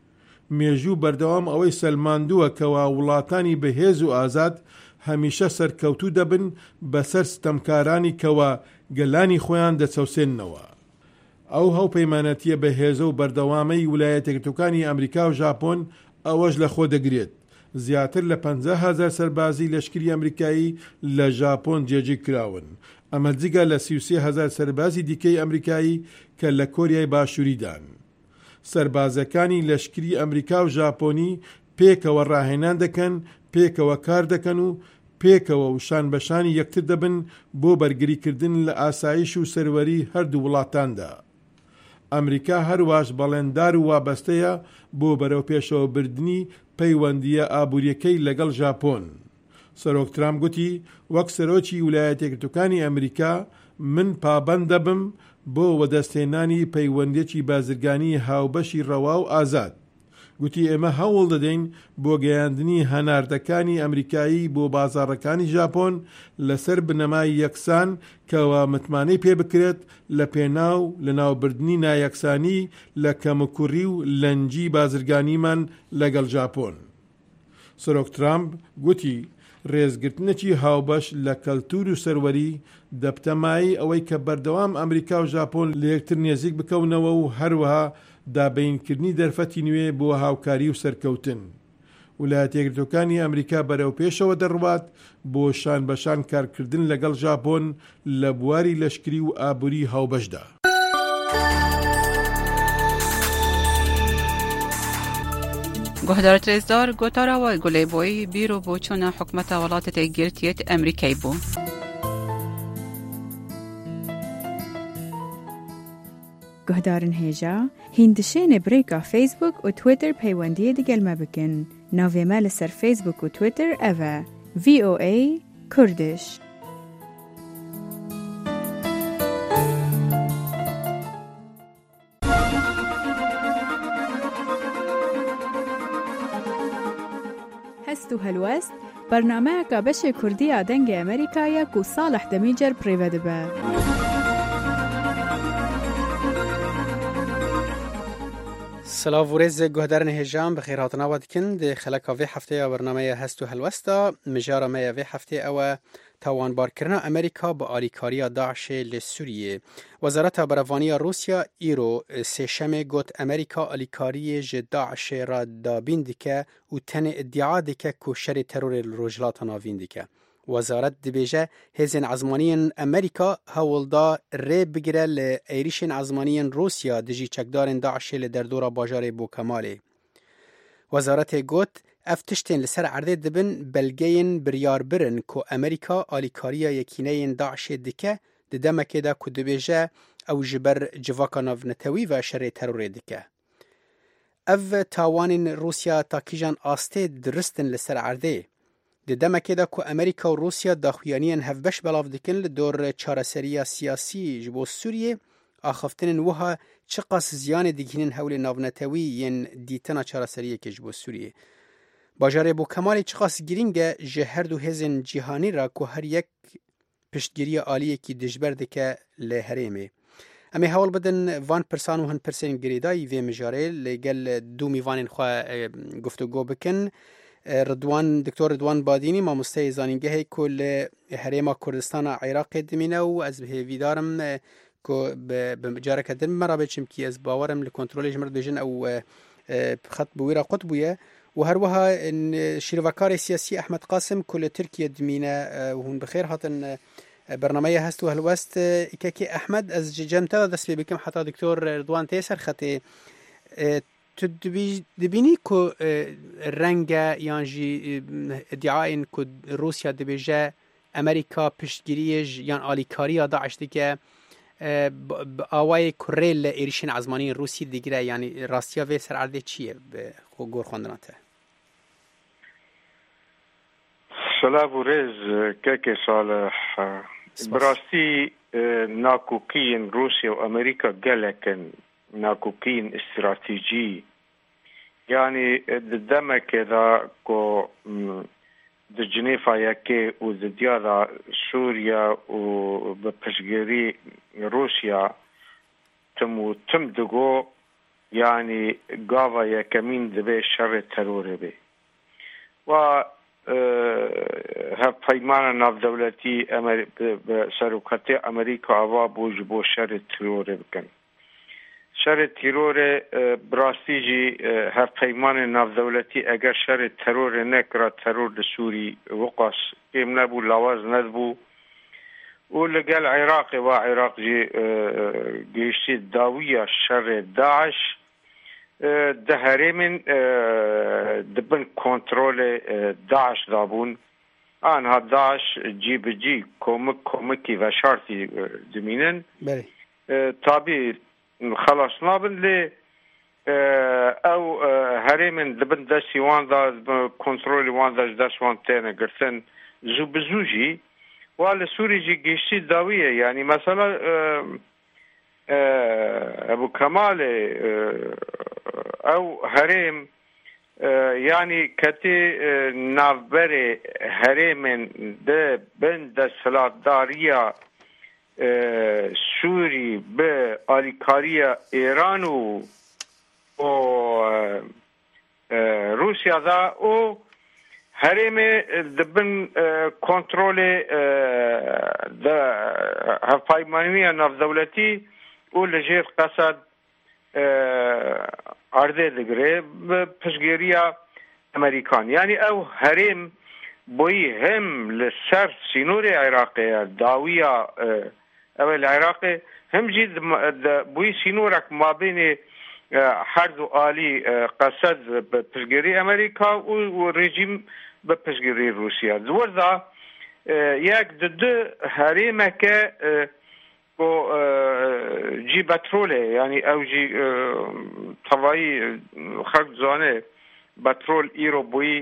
مێژوو بەردەوام ئەوەی سەلماندووە کەوا وڵاتانی بەهێز و ئازاد هەمیشە سەرکەوتوو دەبن بەسەر ستەمکارانی کەوا گەلانی خۆیان دەچەوسێننەوە. ئەو هەوپەیمانەتیە بەهێزە و بەردەوامەی ویلایەتە یەکگرتووەکانی ئەمریکا و ژاپۆن ئەوەش لە خۆ دەگرێت. زیاتر لە 50,000 سەربازی لەشکری ئەمریکایی لە ژاپۆن جێجێ کراون. ئەمە جگە لە 33,000 سەربازی دیکەی ئەمریکایی کە لە کۆریای باشووریدان. سەربازەکانی لەشکری ئەمریکا و ژاپۆنی پێکەوە ڕاهێنان دەکەن، پێکەوە کار دەکەن و پێکەوە و شان بەشانی یەکتر دەبن بۆ بەرگریکردن لە ئاسایش و سەروەری هەردوو وڵاتاندا. ئەمریکا هەروەش بەڵێندار و وابەستەیە بۆ بەرەو پێشەوە بردننی پەیوەندیە ئابوووریەکەی لەگەڵ ژاپۆن. سەرۆک ترامپ گوتی وەک سەرۆکی ویلایەتە یەکگرتووەکانی ئەمریکا من پابەند دەبم بۆ وەدەستێنانی پەیوەندیەکی بازرگانی هاوبەشی ڕەوا و ئازاد. گوتی ئێمە هەوڵ دەدەین بۆ گەیاندنی هەناردەکانی ئەمریکایی بۆ بازاڕەکانی ژاپۆن لەسەر بنەمای یەکسان کەوا متمانەی پێ بکرێت لە پێناو لە ناوبردنی نایەکسانی لە کەمکوڕی و لەنجی بازرگانیمان لەگەڵ ژاپۆن. سەرۆک ترامپ گوتی ڕێزگرتنێکی هاوبەش لە کەلتور و سەروەری دەبتەمایی ئەوەی کە بەردەوام ئەمریکا و ژاپۆن لە یەکتر نێزیک بکەونەوە و هەروەها دابینکردنی دەرفەتی نوێ بۆ هاوکاری و سەرکەوتن. ویلایەتە یەکگرتووەکانی ئەمریکا بەرەو پێشەوە دەڕوات بۆ شان بەشان کارکردن لەگەڵ ژاپۆن لە بواری لەشکری و ئابووری هاوبەشدا. گهدارت رزدار گوتارا و گلی بوی بیرو بوچون حکمت ولایت گرتیت امریکایی بو. گهدارن هێژا هیندشێنێ برێکا فیسبوک و تویتر پەیوەندیە دیگەلمە بکەن. ناوێمە لەسەر فیسبوک و تویتر ئەڤە VOA کوردش. هەست و هەلوەست بەرنامەیەکە بەشێ کوردیە دەنگی ئەمریکایە و ساڵح دەمیجەر پڕێوە دەبە. سلااو و ڕێز گوهدارن هێژان بەخێر هاتناوە دکن دێ خەلەکە vê هەفتەیە بەرنامەیە هەست و هەلوەستا مژارەمەیە vê هەفتێ ئەوە تاوانبارکردنا ئەمریکا بە ئالیکاریە داعشێ لە سووریێ. وەزارەتە بەرەڤانیە رووسیا ئیرۆ سێشەمێ گوت ئەمریکا ئالیکاریە ji داعشێ را دابین دکە و tenê iddia dike ku şerê terorê li rojhilata navîn dike. وەزارەت dibêje hêzên ezmaniyên Amerîka hewilda rê bigire li êrişên ezmaniyên Rûsya dijî çekdarên Daişê li derdora bajarê Bokemalê. Wezaretê got ev tiştên li ser erdê dibin belgeyên biryarbirin ku Amerîka alîkariya yekîneyên Daişê dike di demekê de ku dibêje ew ji ber civaka navnetewî ve şerê terorê dike. Ev tawanên Rûsya takîjan astê diristin li ser erdê. Di demekê de ku Amerîka û Rûsya daxuyaniyên hevbeş belav dikin li dor çareseriya siyasî ji bo Sûriyê, axaftinên wiha çi qas ziyanê digihînin hewlê navnetewî yên dîtina çareseriyekê ji bo Sûriyê. Bajarê Bokemalê çi qas girîng e ji her du hêzên cîhanî ra ku her yek piştgiriya aliyekî dijber dike li herêmê. Em ê hewl bidin van pirsan û hin pirsên girêdayî vê mijarê li gel du mîvanên xwe guftugû bikin. دکتۆر ردوان بادینی مامۆستای زانینگەهەیە کو لە هەرێما کوردستانە عێراقê dimîne û ez hêvîdarim ku carekê din me ra çimkî ez bawerim li kontrolê ji mir dibêjin ew xet bi wî ra qut bûye û her wiha şîrvekarê siyasî Ehmed Qasim ku li Tirkiye dimîne hûn bi xêr hatin bernameya hest û helwest îkekê Ehmed ez ji cem te de dest pê bikim heta Diktor Ridwan tê ser xetê Tu dibînî ku renge yan jî iddiayên ku Rûsya dibêje Amerîka piştgiriyê yan alîkariya Daeş dike bi awayê ku rê li êrişên ezmaniyên Rûsî digire yanî rastiya vê ser erdê çi ye bi gorxwendina te? Selav û rêz kekê salih. Bi rastî nakokiyên Rûsya û Amerîka gelekin nakokiyên istratejî yani di demekê de ku di cinêfayekê û di diyara Sûriya û bi piştgirî Rûsya tim û tim digo yani gava yekemîn dibe şerê terorê bê. Wa hevpeymana navdewletî seroketê Amerîka ava bû ji bo şerê terorê bikin. Şerê terorê bi rastî jî hevpeymanê navdewletî eger şerê terorê nekira teror li Sûrî wiqas kêm nebû lawaz nedibû û li gel Iraqê wa Iraq jî gihîştî dawiya şerê Daeş di herêmên dibin kontrolê Daeş dabûn anha Daeş cî bi cî komikî veşartî dimînin tabî خلاص نابن لی او هرمن دبن دسي واندا كنترول واندا داش وانتنا قرتن زو بزوجي وعلى سوري جي جيشتي داوية يعني مثلا ابو كمال او هرم يعني كتي نافبري هرمن ده بند سلطدارية سوري بآلیکاریا ایران و روسیا دا او هرم دبن کنترل دا هفایمانی ناف دولتی او لجیر قصد عرضه دگره بپشگیریا امریکان یعنی او هرم بوی هم لسر سینور عراقی داویا اول عراقی هم جید بوی سینورک ما بین هر دو آلی قصد بپشگیری امریکا و رژیم بپشگیری روسیا دوردا یک دو هریمه که جی بتروله یعنی او جی طوایی خلق زانه بترول ایرو بوی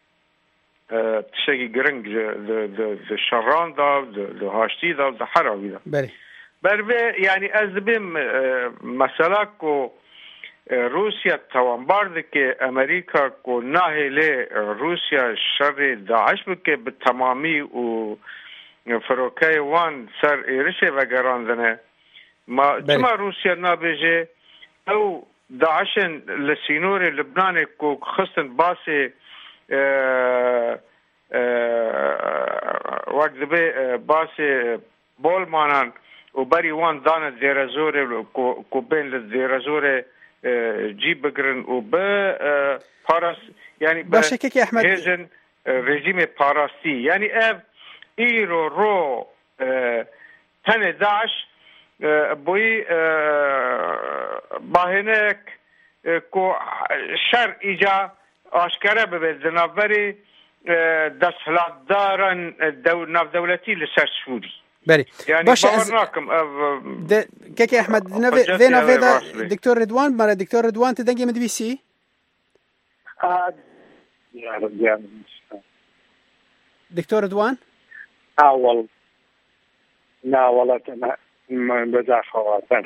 تشكي جرنج الشران دا هاشتي دا حراوي دا بله بربه يعني أزبم مثلا كو روسيا توانبارد كي أمريكا كو ناهي لي روسيا شر داعش بكي بالتمامي و فروكاي وان سر إيرشي وقراندنه ما جمع روسيا نابجي أو داعشن لسينوري لبناني كو خصن باسي وقت به باس بول مانان و بری وان دانه دیرزور کو بین دیرزور جی بگرن و به پاراس یعنی باشه که احمد هیزن رژیم پاراستی یعنی اف ایرو رو تن داعش بوی باهنک کو شر ایجا آشکاره به زنابری دستهلاتدارن ناف دولتی لسر سوری بله باشه باورناکم که احمد وینا ویدا دکتور رضوان مرا دکتور رضوان تدنگی مدویسی دکتور رضوان اول نه والله من بجا خواتن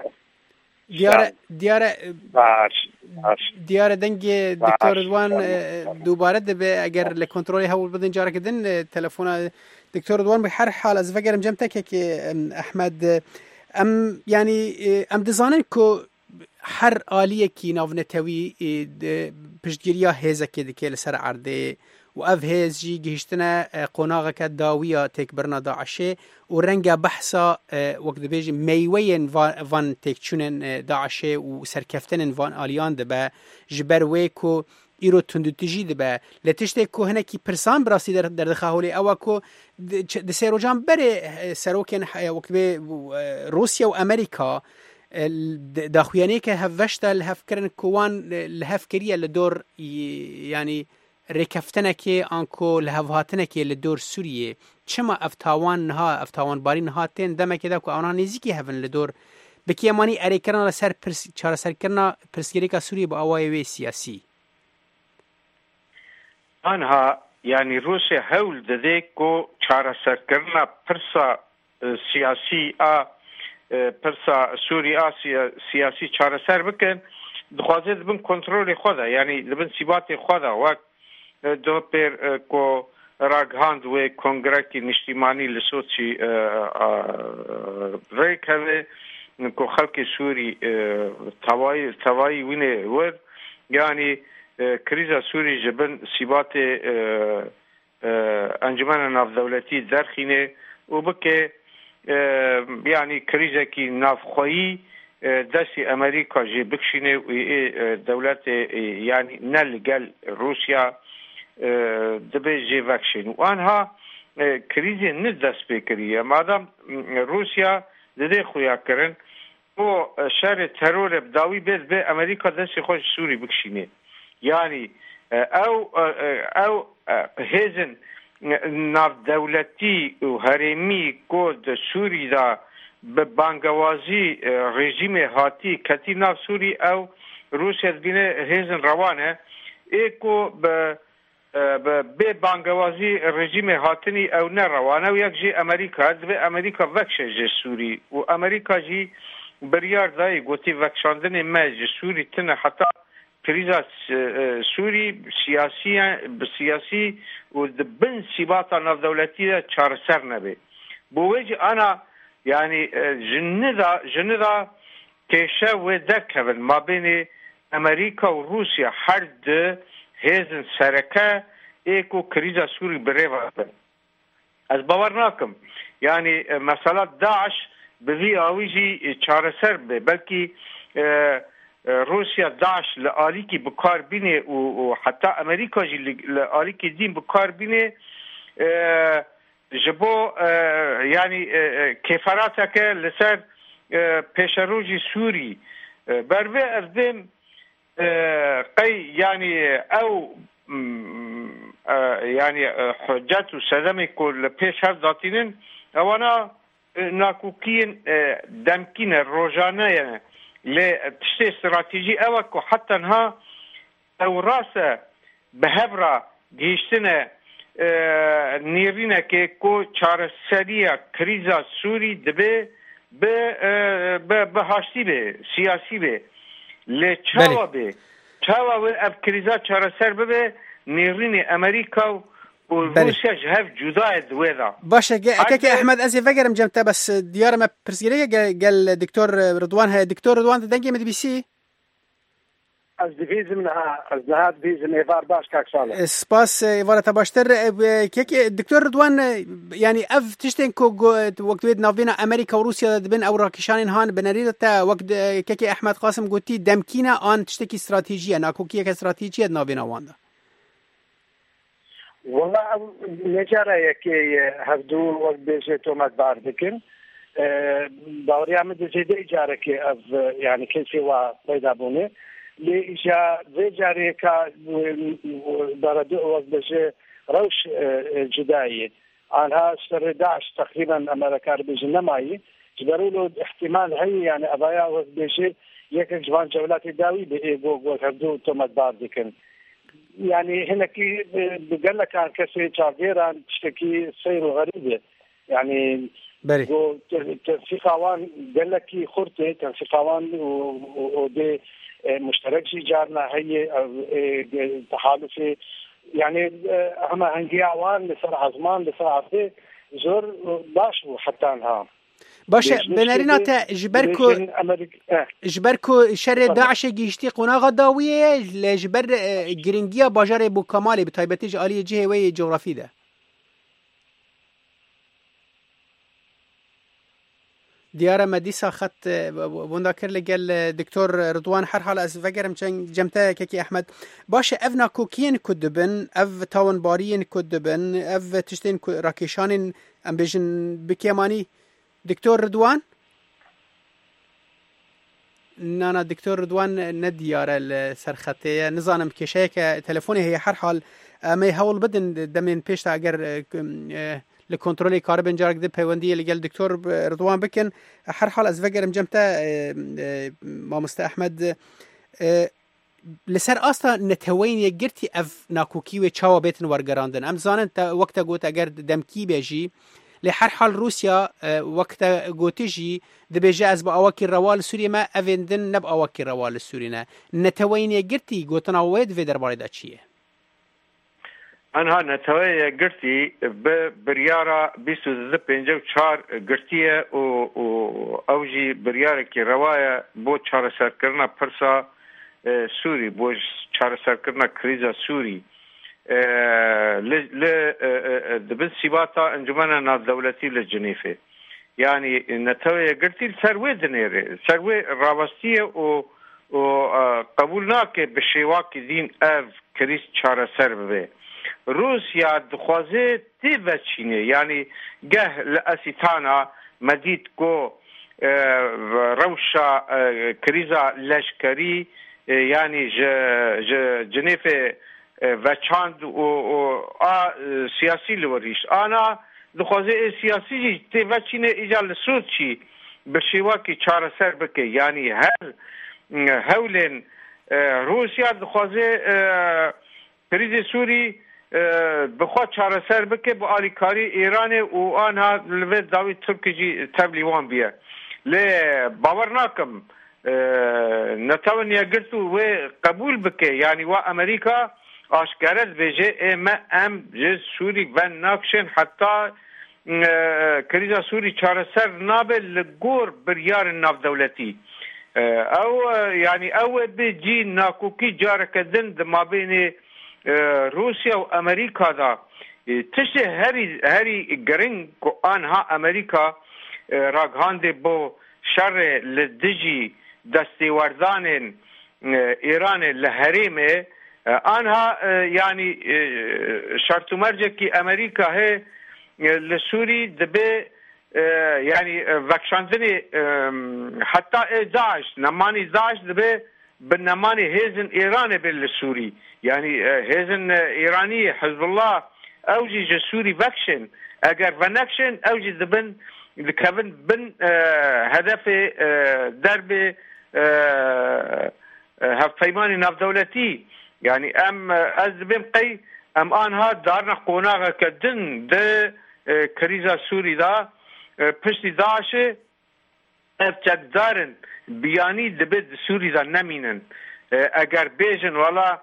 دیاره دنگی دکتور رضوان دوباره دبه اگر لکنترولی هول بدن جاره کدن تلفن دکتور رضوان به هر حال از فکرم جمع تکه که احمد ام یعنی ام دزانن که هر آلیه کی ناونتوی پشتگیریا هزه که دکه لسر عرده و اف هز جی گهشتنا قناغه که داویا تک برنا داعشه و رنگا بحثا وقت بیجی میوین وان تک چونن داعشه و سرکفتن وان آلیان ده با جبروی کو ایرو تندوتجی ده با لتشته کو هنه کی پرسان براسی در دخاهولی او کو ده سیرو جان بره سروکن وقت بی روسیا و امریکا داخویانه که هفشتا لهفکرن کوان لهفکریه لدور یعنی رکفتنه که آنکو لهوهاتنه که لدور سوریه چما افتاوان باری نها تین دمه که دا که آنها نیزی هفن لدور بکی امانی اری کرنا لسر چاره سر کرنا پرسگیری که سوریه با آوای وی سیاسی آنها یعنی روسیه هول دده که چاره سر کرنا پرسا سیاسی پرسا سوریه سیاسی چاره سر بکن دخوازه دبن کنترول خوده یعنی دبن سیبات خوده وقت دو پر کو راگهاند و کنگره نشتیمانی لسوچی ریکه کو خلق سوری توایی وینه ور یعنی کریزا سوری جبن سیبات انجمن ناف دولتی درخینه و بکه یعنی کریزا کی نافخویی دستی امریکا جی بکشینه و دولت یعنی نلگل روسیا دبی جی وکشین و آنها کریزی ندست بکریه مادام روسیا دده خویا کرن و شر ترور بداوی بید به امریکا دستی خوش سوری بکشینه یعنی او هزن ناف دولتی و هرمی کود سوری دا به بانگوازی رژیم هاتی کتی ناف سوری او روسیا دبینه هێزن ڕەوانە ئێکۆ بێ بانگەوازی ڕژیمê هاتنی ئەو نەڕەوانە و یەک jî ئەمریکا دبێ ئەمریکا vekşe ji Sûrî û ئەمریکا jî biryar dayê gotî vekşandinê me ji Sûrî tune heta krîza Sûrî siyasî û di bin sîbata navdewletî de çareser nebe. Bo wê jî ana yani ji nida kêşe wê derkevin mabênê Amerika û Rusya her di hêzin sereke êko krîza Sûrî bi rêva bin. Ez bawer nakim yani mesela Daeş bi vî awî jî çareser be belkî Rusya Daeş li alîkî bikar bîne û heta Amerika jî li alîkî dîn bikar bîne ji bo yani kêferateke li ser pêşerojî Sûrî bervê ez dêm qey yani ew yani hüccet û sedemê ku li pêş hev datînin ewana nakokiyên demkîn e rojane lê tiştê stratejî ew e ku heta niha ew rast e bi hevra gihîştine nêrînekê ku çareseriya krîza Sûrî dibe bi haştî bê siyasî bê lê çawa bê çawa wê ev krîza çareser bibe nêrînê Amerîka û Rusya ji hev cuda ye di wê da. باشه کەکێ ئەحمەد ئەزێ vegeriم cem te bes diyarê me pirsgirêye gel Diktor Ridwan heye. Diktor Ridwan dengê me dibîsî? Ez dibîzim niha ez niha dibîzim êvar baş kak sal. Spas êvara te baştir kekê Diktor Ridwan yani ev tiştên ku wekt wê navbêna Amerîka û Rusya de dibin ew rakîşanên han bi nerî de te wek kekê Ehmed Qasim gotî demkîne an tiştekî stratejî ye nakokiyeke stratejî ye navbêna wan de. والله نجارة يكي هفدو وقت بيجي تومات باردكن باوريا مد زيدة إجارة كي أف يعني كل شيء وقيدا بوني لإجا زي جارة كا باردو وقت بيجي روش جدائي عنها سر داعش تقريبا أمريكا بيجي نمائي جبروا له احتمال هي يعني أبايا وقت بيجي يكك جوان جولات داوي بإيجو وقت هفدو تومات باردكن يعني هنا كي بقول لك عن كسي تشافيران تشتكي سير غريبه يعني تنسيقوان قال لك كي خرطه تنسيقوان ودي مشترك شي جارنا هي تحالفي يعني هم هنجيعوان لسر عزمان لسر عفي زور باشو حتى انها باشه بنرينا تا جبركو شر داعش گیشتی قناغ داویه لجبر گرینگیا باجار بو کمالی به تایبتی جالی جهه و جغرافی ده دیاره مدیسا خط بونداکر لگل دکتور رضوان هر حال از وگرم جمتا ککی احمد باشه اف ناکوکین کدبن اف تاونبارین کدبن اف تشتین راکیشانین ام بیجن بکیمانی دكتور رضوان نانا دكتور رضوان نديار السرختية نظام كشيك تلفوني هي هر حال ما يحاول بدن دمين بيشتا اگر لكنترولي كاربن جارك دي بيوندية اللي قال دكتور رضوان بكن هر حال از وقرم جمتا مامستا احمد لسر اصلا نتوين يقرتي اف ناكوكي و چاوا بيتن ورگراندن ام زانن تا وقتا قوت اگر دمكي بيجي لحر حال روسيا وقت قوتيجي دبيجي از بأواكي روال سوريا ما افندن نب أواكي روال سورينا نتوين يقرتي قوتنا ويد في درباري دا چيه؟ أنها نتوين يقرتي بريارة بيسو ذا بينجو چار قرتية و أوجي بريارة كي رواية بو چار سركرنا پرسا سوري بو چار سركرنا كريزا سوري دبن سيباتا انجمنا ناف دولتي لجنيفه يعني نتوي قلتي سروي دنيري سروي راوستيه و قبولناك بشيواك دين اف كريس چاره سربه روسيا دخوازه تيبچينه يعني جه لاسيتانا مديد کو روشا كريزا لشكري يعني جنيفه و چند و سیاسی لوریش آنا دخوازه سیاسی تی وچینه ایجال سود چی بشیوا کی چاره سر بکه یعنی هر هولن روسیا دخوازه کریز سوری بخواد چارەسەر بکە بە ئالیکاری ئێرانێ و ئانها لەوێ داوی تورکیجی تەبلیوان بیە لێ باوەڕ ناکەم نەتەوە گرت و وێ قبول بکە یعنی وا ئەمریکا ئاشکارە دەبێژێ ئێمە ئەم جێ سووری بەن ناکشێن حتا کریزا سووری چارەسەر نابێت لە گۆر بریارن ناودەولەتی ئەو یعنی ئەوێ بێجی ناکۆکی جارەکە دن دمابێنێ روسیا و امریکا دا تشت هری گرنگ کو آنها امریکا راگهانده بو شر لدجی دستیوردان ایران لحریمه آنها یعنی شرط مرجع کی امریکا ہے لسوری دبه یعنی وکشاندن حتی داعش نمانی داعش دبه بنمانی هیزن ایران بالسوری يعني هيزن إيرانية حزب الله أوجي جسوري فاكشن أجر فنكشن أوجي ذبن ذكبن بن هدف درب هفيماني ناف دولتي يعني أم أزبن قي أم آنها دارنا قوناغا كدن ده كريزا سوري دا پشتی داعش ابتك دارن بياني دبد سوري دا نمينن أجر بيجن ولا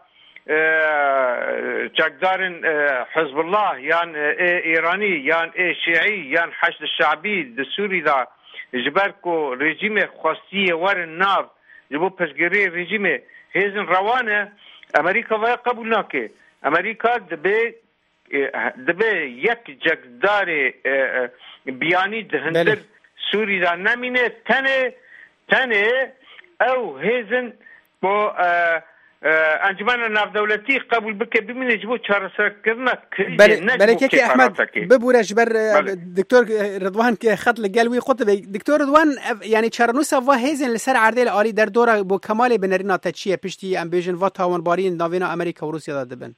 چکدارن حزب الله یان ایرانی یان شیعی یان حشد الشعبی د سوری دا جبر کو رژیم خواستی ور ناف جبو پسگری رژیم هیزن روانه امریکا و قبول نکه امریکا دبه یک جکدار بیانی دهندر سوری دا نمینه تنه او هیزن با انجمن نافدولتی قبول بکه ببینه جبو چارەسەر کردنا برکه احمد ببوره جبر دکتور رضوان که خط لقلوي قطب دکتور رضوان يعني چارنوسا و هیزن لسر عرضه العالی در دوره بو کمال بنرینا تچیه پشتی امبیژن و تاوانبارین ناوینا امریکا و روسیا داده بن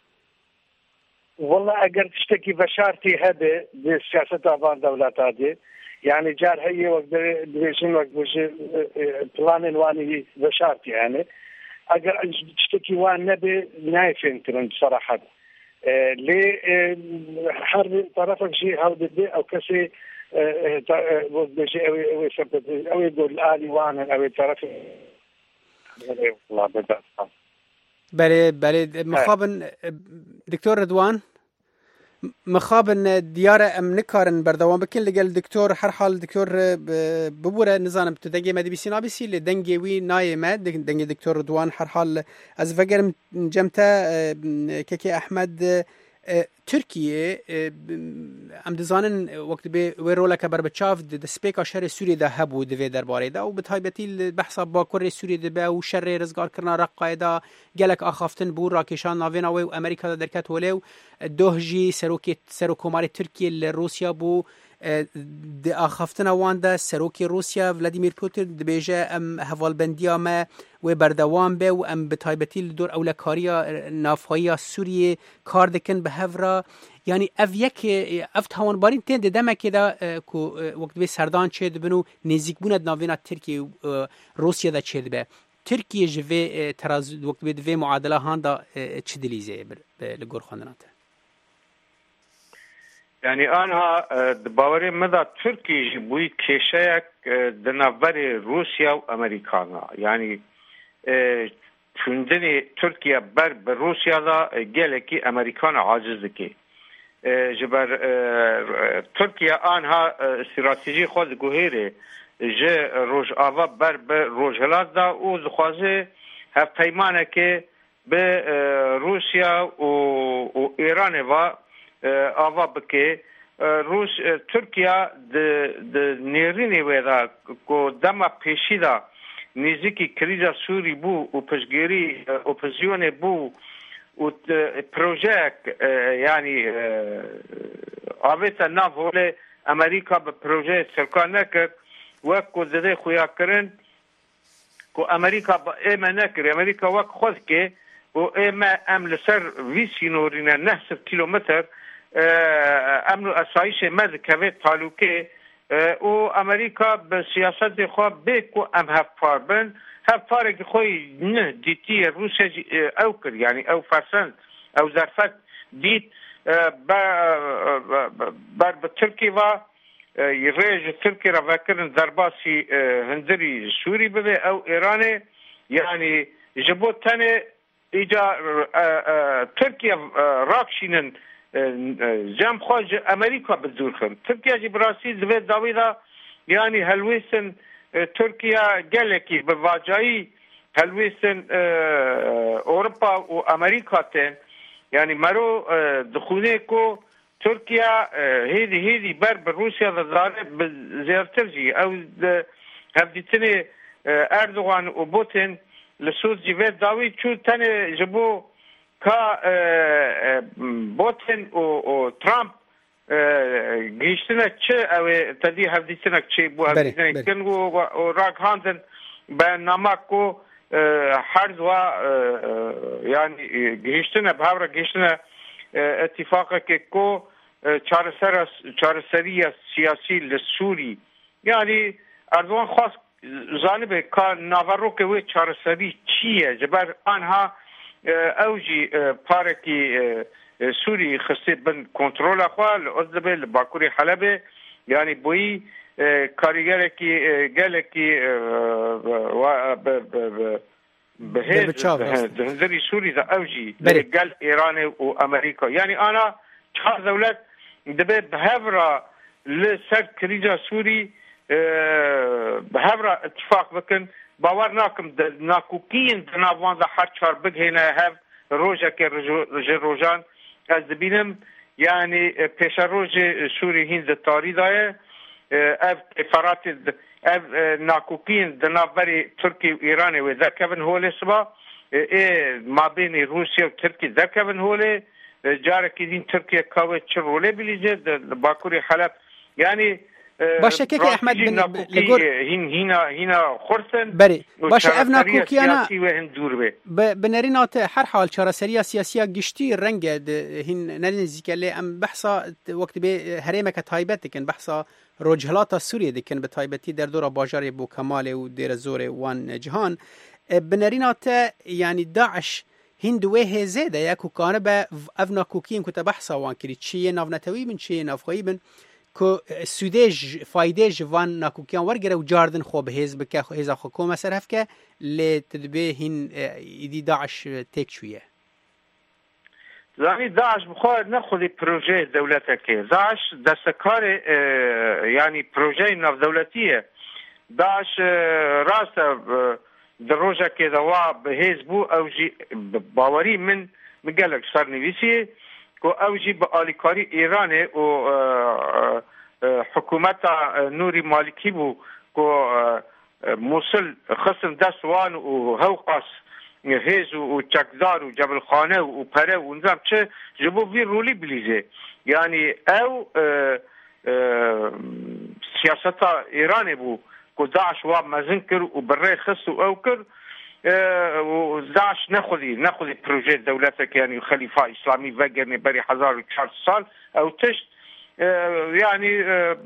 والله اگر تشتكي بشارتي هذا بالسياسة أفان دولات هذه يعني جار هي وقت دريشين وقت بلان الواني بشارتي يعني اگر تشتكي وان نبي نايفين ترند صراحة لي حرب طرفك شيء هذا دي او كسي او يقول الآلي وانا او طرف الله بدأ بله مخابن دكتور رضوان مخابن دیار ام نکارن بردوام بکن لگل دکتور هر حال دکتور ببوره نزانم تو دنگی مدی بیسی نابیسی لدنگی وی نایمه دنگی دکتور رضوان هر حال از وگرم جمتا که احمد ترکیه ام دزانن وقت به رولک بربچاف د سپیکا شر سوریه ده هبو د درباره ده او بتایبتی بحث با کره سوریه ده به او شر رزگار کرنا رقایدا گلک اخافتن بو راکشان ناوینا و امریکا درکت ولو دوهجی سروکوماری ترکیه لروسیا بو د اخافتن وانده سروکی روسیا ولادیمیر پوتین د بیجه ام حوالبندیا ما و بردوام به و ام بتایبتی دور اولکاریا نافهای سوریه کار دکن به هفرا یعنی اف توانبارین تن دمه که دا کو وقت به سردان چه بنو نزیک بونه ناوینا ترکیه روسیا دا چه به ترکیه جوی تراز وقت به دوی معادله هاندا چه دلیزه لگور خواندنات يعني أنا باوري مدى تركي بوي كيشايك دنابري روسيا وأمريكانا يعني چوندني تركيا بر بروسيا دا جالكي أمريكانا عاجزكي جبر تركيا آنها استراتيجي خود گوهيري جه روج آوا بر روجهلات دا و دخوازه هف پیمانه که به روسيا و إيران و آوا بکه روس ترکیه د نیرینی ودا کو دما پیشیدا نزدیکی کریزا سوری بو او پشگیری اپوزیون بو او پروژه یعنی آویتا نافوله امریکا به پروژه سرکار نکرد و کو دده خویا کرن کو امریکا با ایمه نکرد امریکا وقت خود که و ایمه ام لسر ویسی نورینه 9 کیلومتر امن و اسایش مد کوه تعلقه او امریکا به سیاست خواه بکو ام هفت پاربن هف فارق خوي نه ديتي روسيا او كر يعني او فرسنت او ظرفت ديت بر بتركي و يريج تركي را فكرن ضرباسي هندري سوري ببه او ايراني يعني جبوت تاني ايجا تركيا راكشينن جام خواج امريكا بدورخن تركيا جي براسي زبيت داويدا يعني هلويسن تركيا جالكي بواجاي هلويسن اوروبا وامريكا تن يعني مرو دخونيكو تركيا هيدي بر بروسيا ضارب زيارترجي او هفديتني اردوغان وبوتين لسود جيفيت داوي شو تاني جبو كا بوتين و ترامب جيشتنا تشي او تدي هفديتنا تشي بو هفديتنا كنغو وراك هاندن بناماكو حرزوا يعني جيشتنا بهاورا جيشتنا اتفاقك كو چارەسەریە سیاسی للسوري يعني اردوغان خواست جانب كان نافاروك وي چارەسەری چیه جبر آنها اوجي باركي سوري خسي بن كنترول اخوة لأزدبه لباكوري حلبه يعني بوي كاريگركي گلكي بهيز هندري سوري ذا اوجي لقل ايراني وامريكا يعني انا چهار دولت دبه بهفرا لسر كريجا سوري بهفرا اتفاق بكن باور ناكم ناكوكين دنافوان ذا حر چهار بگ هنا هف روجا كي روجان از دبينم يعني پیش روج سوري هين ذا تاري دايه اف افارات اف ناكوكين دنافري تركي وايراني وذا كفن هولي سبا ما بين روسيا وتركي ذا كفن هولي جاركي دين تركيا كاوي تشرولي بليجه باكوري حلب يعني باشه كيك احمد لقول هنا خرسن بري باشه افنا كوكي انا بنرينات حر حال چارەسەریە سیاسیە گشتی رنگ هین نزیکلی ام بحثا وقت به هرمک تایبت دکن بحثا روجهلات سوریه دکن به تایبتی در دور باجار بو کمال و دیر زور وان جهان بنرينات يعني داعش هندوه هزيده يكو كان با افنا كوكين كنت بحثا وان كري چيه نافنتوي من چيه نافخوي من كو سوديج فايديج وان ناكوكيان ورگره و جاردن خوب هز بك هز خو مسرف که لتدبه هن يدي داعش تيك شويه يعني داعش بخواد ناخذ بروجي دولتك داعش دستكار يعني بروجي ناف دولتيه داعش راسه دروجه كذا وا بهزبو اوجي باوري من مقالك صار نفسي كو اوجي باليكاري ايراني و حكومه نوري مالكي بو كو موصل خصم دسوان وهوقاس هيز وچكدار وجبل خانه وبره ونظام چه جبو في رولي بليزه يعني او سياسه ايراني بو كو داعش وا مازنكر وبري خص واوكر وداعش ناخذ بروجي دولتك يعني خليفه اسلامي فاجرني بري 1400 سال او تشت يعني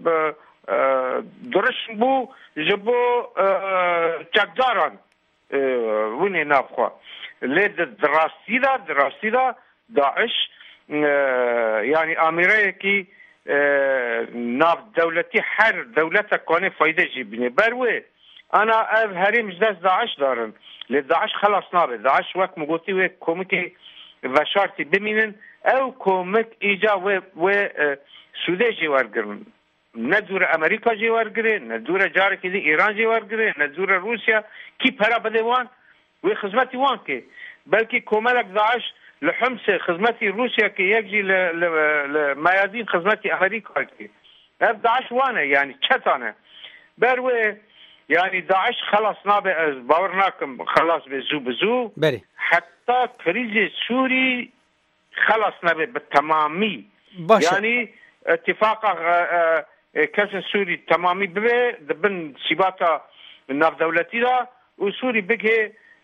درش بو جبو چكداران وين نافخوا لد دراسي داعش يعني امريكي ناف دولتي حر دولتك كونه فايده جيبني بروي انا اف هريم جداس داعش دارن لداعش خلاص نابه داعش وقت مقوتي و كوميكي وشارتي بمينن او كوميك ايجا و سوده جوارگرن ندور امريكا جوارگره ندور جارك دي ايران جوارگره ندور روسيا كي پرا بدوان و خدمتي وان كي بلكي كوملك داعش لحمسه خدمتي روسيا كي يجي لميادين خدمتي امريكا كي داعش وانا يعني چتانه بروي يعني داعش خلاص نابه باورناكم خلاص بزو بري حتى كريز سوري خلاص نابه بالتمامي باشا. يعني اتفاق كاس سوري تمامي ببه دبن سيباتا ناف دولتي دا وسوري بقى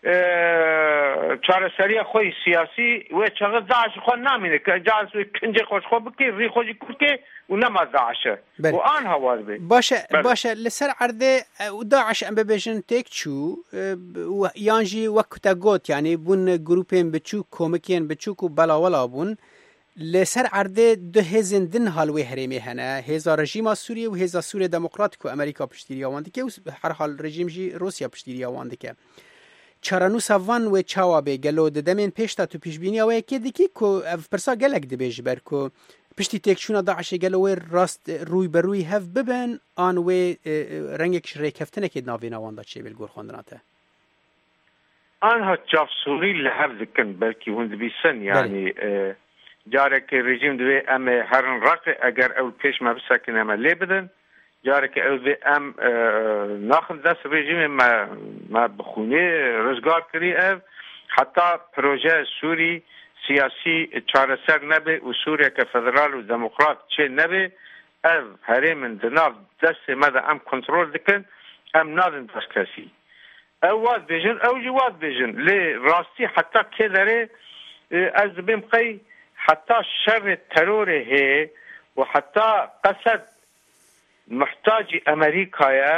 چارەسەریە خۆی سیاسی وێ چەغە داعش خۆ نامینێت کە جاز کنجێ خۆشخۆ بکەی ڕی خۆشی کورکێ و نەما داعشە و ئان هەواز بێ باشە لەسەر عەردێ و داعش ئەم ببێژن تێک چوو یانژی وەک کوتە گوت یعنی بوون گروپێن بچوو کۆمەکێن بچووک و بەلاوەلا بوون لەسەر عەردێ دو هێزن دن هەڵوێ هەرێمێ هەنە هێزا ڕژیما سووریە و هێزا سووریا دەموقراتیک و ئەمریکا پشتیریاوان دکە و هەرحاڵ ڕژیمژی رووسیا پشتیریاوان دکە چارەنووسا van wê çawa bê gelo di demên pêş ta tu pîşbîniya wê yekê dikî ku ev pirsa gelek dibêje ber ku piştî têkçûna Daişê gelo wê rast rûy bi rûy hev bibin an wê rengek ji rêkeftinekê navêna wan da çêbêl gorxandina te anha çavsûrî li hev dikin belkî hûn dibîsin yanî carekê rejîm divê em ê herin raqê eger ew pêş me bisekin em ê lê bidin جارك اوزي ام ناخذ دست رژیم ما بخونه رزگار کری اف حتی پروژه سوری سیاسی چارەسەر نبه و سوریا که فدرال و دموکرات چه نبه اف هرمن دناف دست مده ام کنترول دکن ام نادن دست کسی او واد بیجن او جواد بیجن لی راستی حتی که داره از بیم قی حتی شر ترور هی و حتی قصد محتاج امریکایا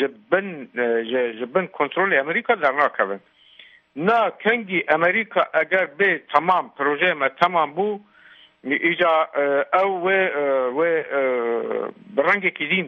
جبن کنترل امریکا در ناکبن نه کنگی امریکا اگر به تمام پروژه ما تمام بو ایجا او و برنگ کدین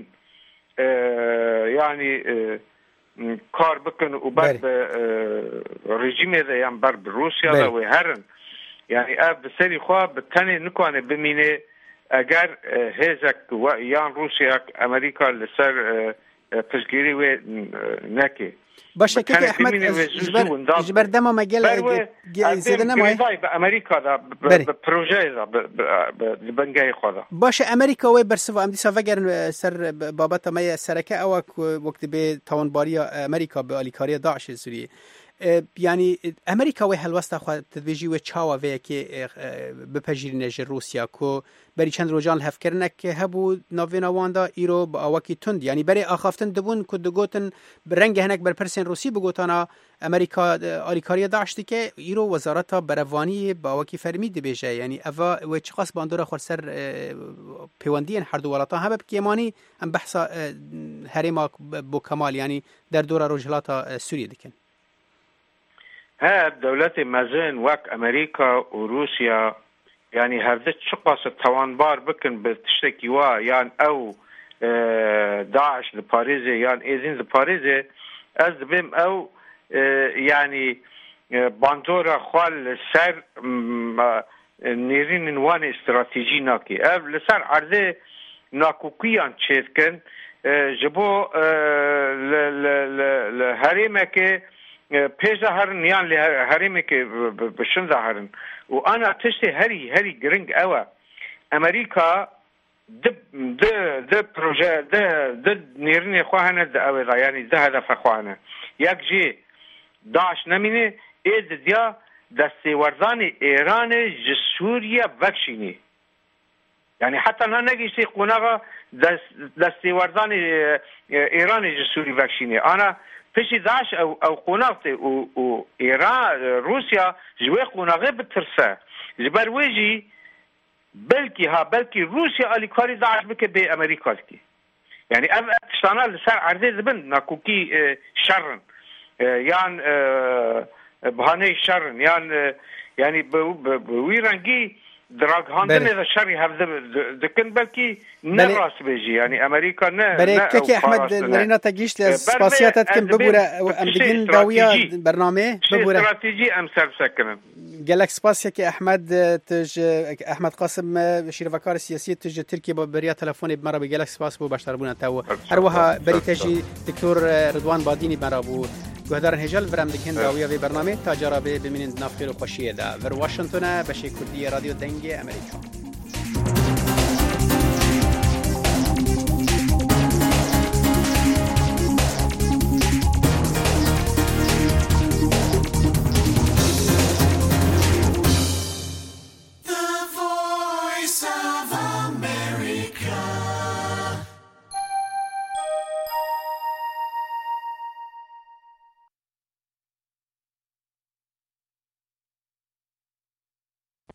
یعنی کار بکن و بعد رژیم ده یعنی بر روسیا ده و هرن یعنی اب بسری خواه بتنی نکانه بمینه اگر هزک و یان روسیا امریکا لسر پشگیری و نکی باشه که احمد جبر دما مجال زیاده نمای به امریکا دا به پروژه دا به بنگای خدا باشه امریکا و برسوا ام دیسا وگر سر بابت ما سرکه او وقت به توانباری امریکا به الیکاری داعش سوریه یعنی امریکا و هلوستا خو تدویجی و چاوا و که بپجیرینه روسیا کو بری چند روزان هفکرنه که هبو ناوینا واندا ایرو با اوکی تند یعنی بری آخافتن دبون که دگوتن رنگ هنک بر پرسن روسی بگوتانا امریکا آلیکاری داشتی که ایرو وزارتا بروانی با اوکی فرمید بیجه یعنی اوا و چقاس باندورا خور سر پیوندین هر دو ولاتا هم بکیمانی ام بحثا هریما بو کمال یعنی در دور روجلاتا سوریه دکن ها دولت مزن وک امریکا و روسیا يعني هذا شقاس توانبار بكن بتشتكي وا يعني او داعش لباريزي يعني ايزين لباريزي از بهم او يعني باندورا خوال سر نيرين نوان استراتيجي ناكي او لسر عرضه ناكوكيان تشيركن جبو لهريمكي پیجا هرن یان لی هریمه که بشن ظاهرن و انا تشتی هری گرنگ اوا امریکا د پروژه د نیرنی خواهنه د اوه یعنی ده هدف خواهنه یک جی داعش نمینه اید دیا دستی ورزان ایران جسوریا وکشینی یعنی حتی نه نگیشتی قناغا دستی ورزان ایران جسوری وکشینی انا پیشی داعش او قناغتی و ایران روسیا جوی قناغه بترسه جبر ویجی بلکی روسیا الیکاری داعش بکه به امریکا کی یعنی اف تشتانا لسر عرضه زبن ناکوکی شرن یان بهانه شرن یعنی بوی رنگی دراغ هاندن اذا شري هذا دكن بلكي نراس بيجي يعني امريكا بريك احمد نرينا تجيش لسباسياتات كم ببوره ام دين داويه برنامج ببوره استراتيجي ام سكن قالك سباسيا كي احمد تج احمد قاسم شيرفكار السياسي تج تركيا بريا تليفوني بمره بقالك سباس بو باشتربونا تو اروها بري تجي دكتور رضوان باديني مرابو گهدارن هجال برام دکن داویا وی برنامه تا جرابه ببینید نافخیر و خوشیه ده ور واشنگتن بشه کردی رادیو دنگ امریکا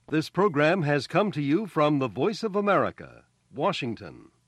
This program has come to you from the Voice of America, Washington.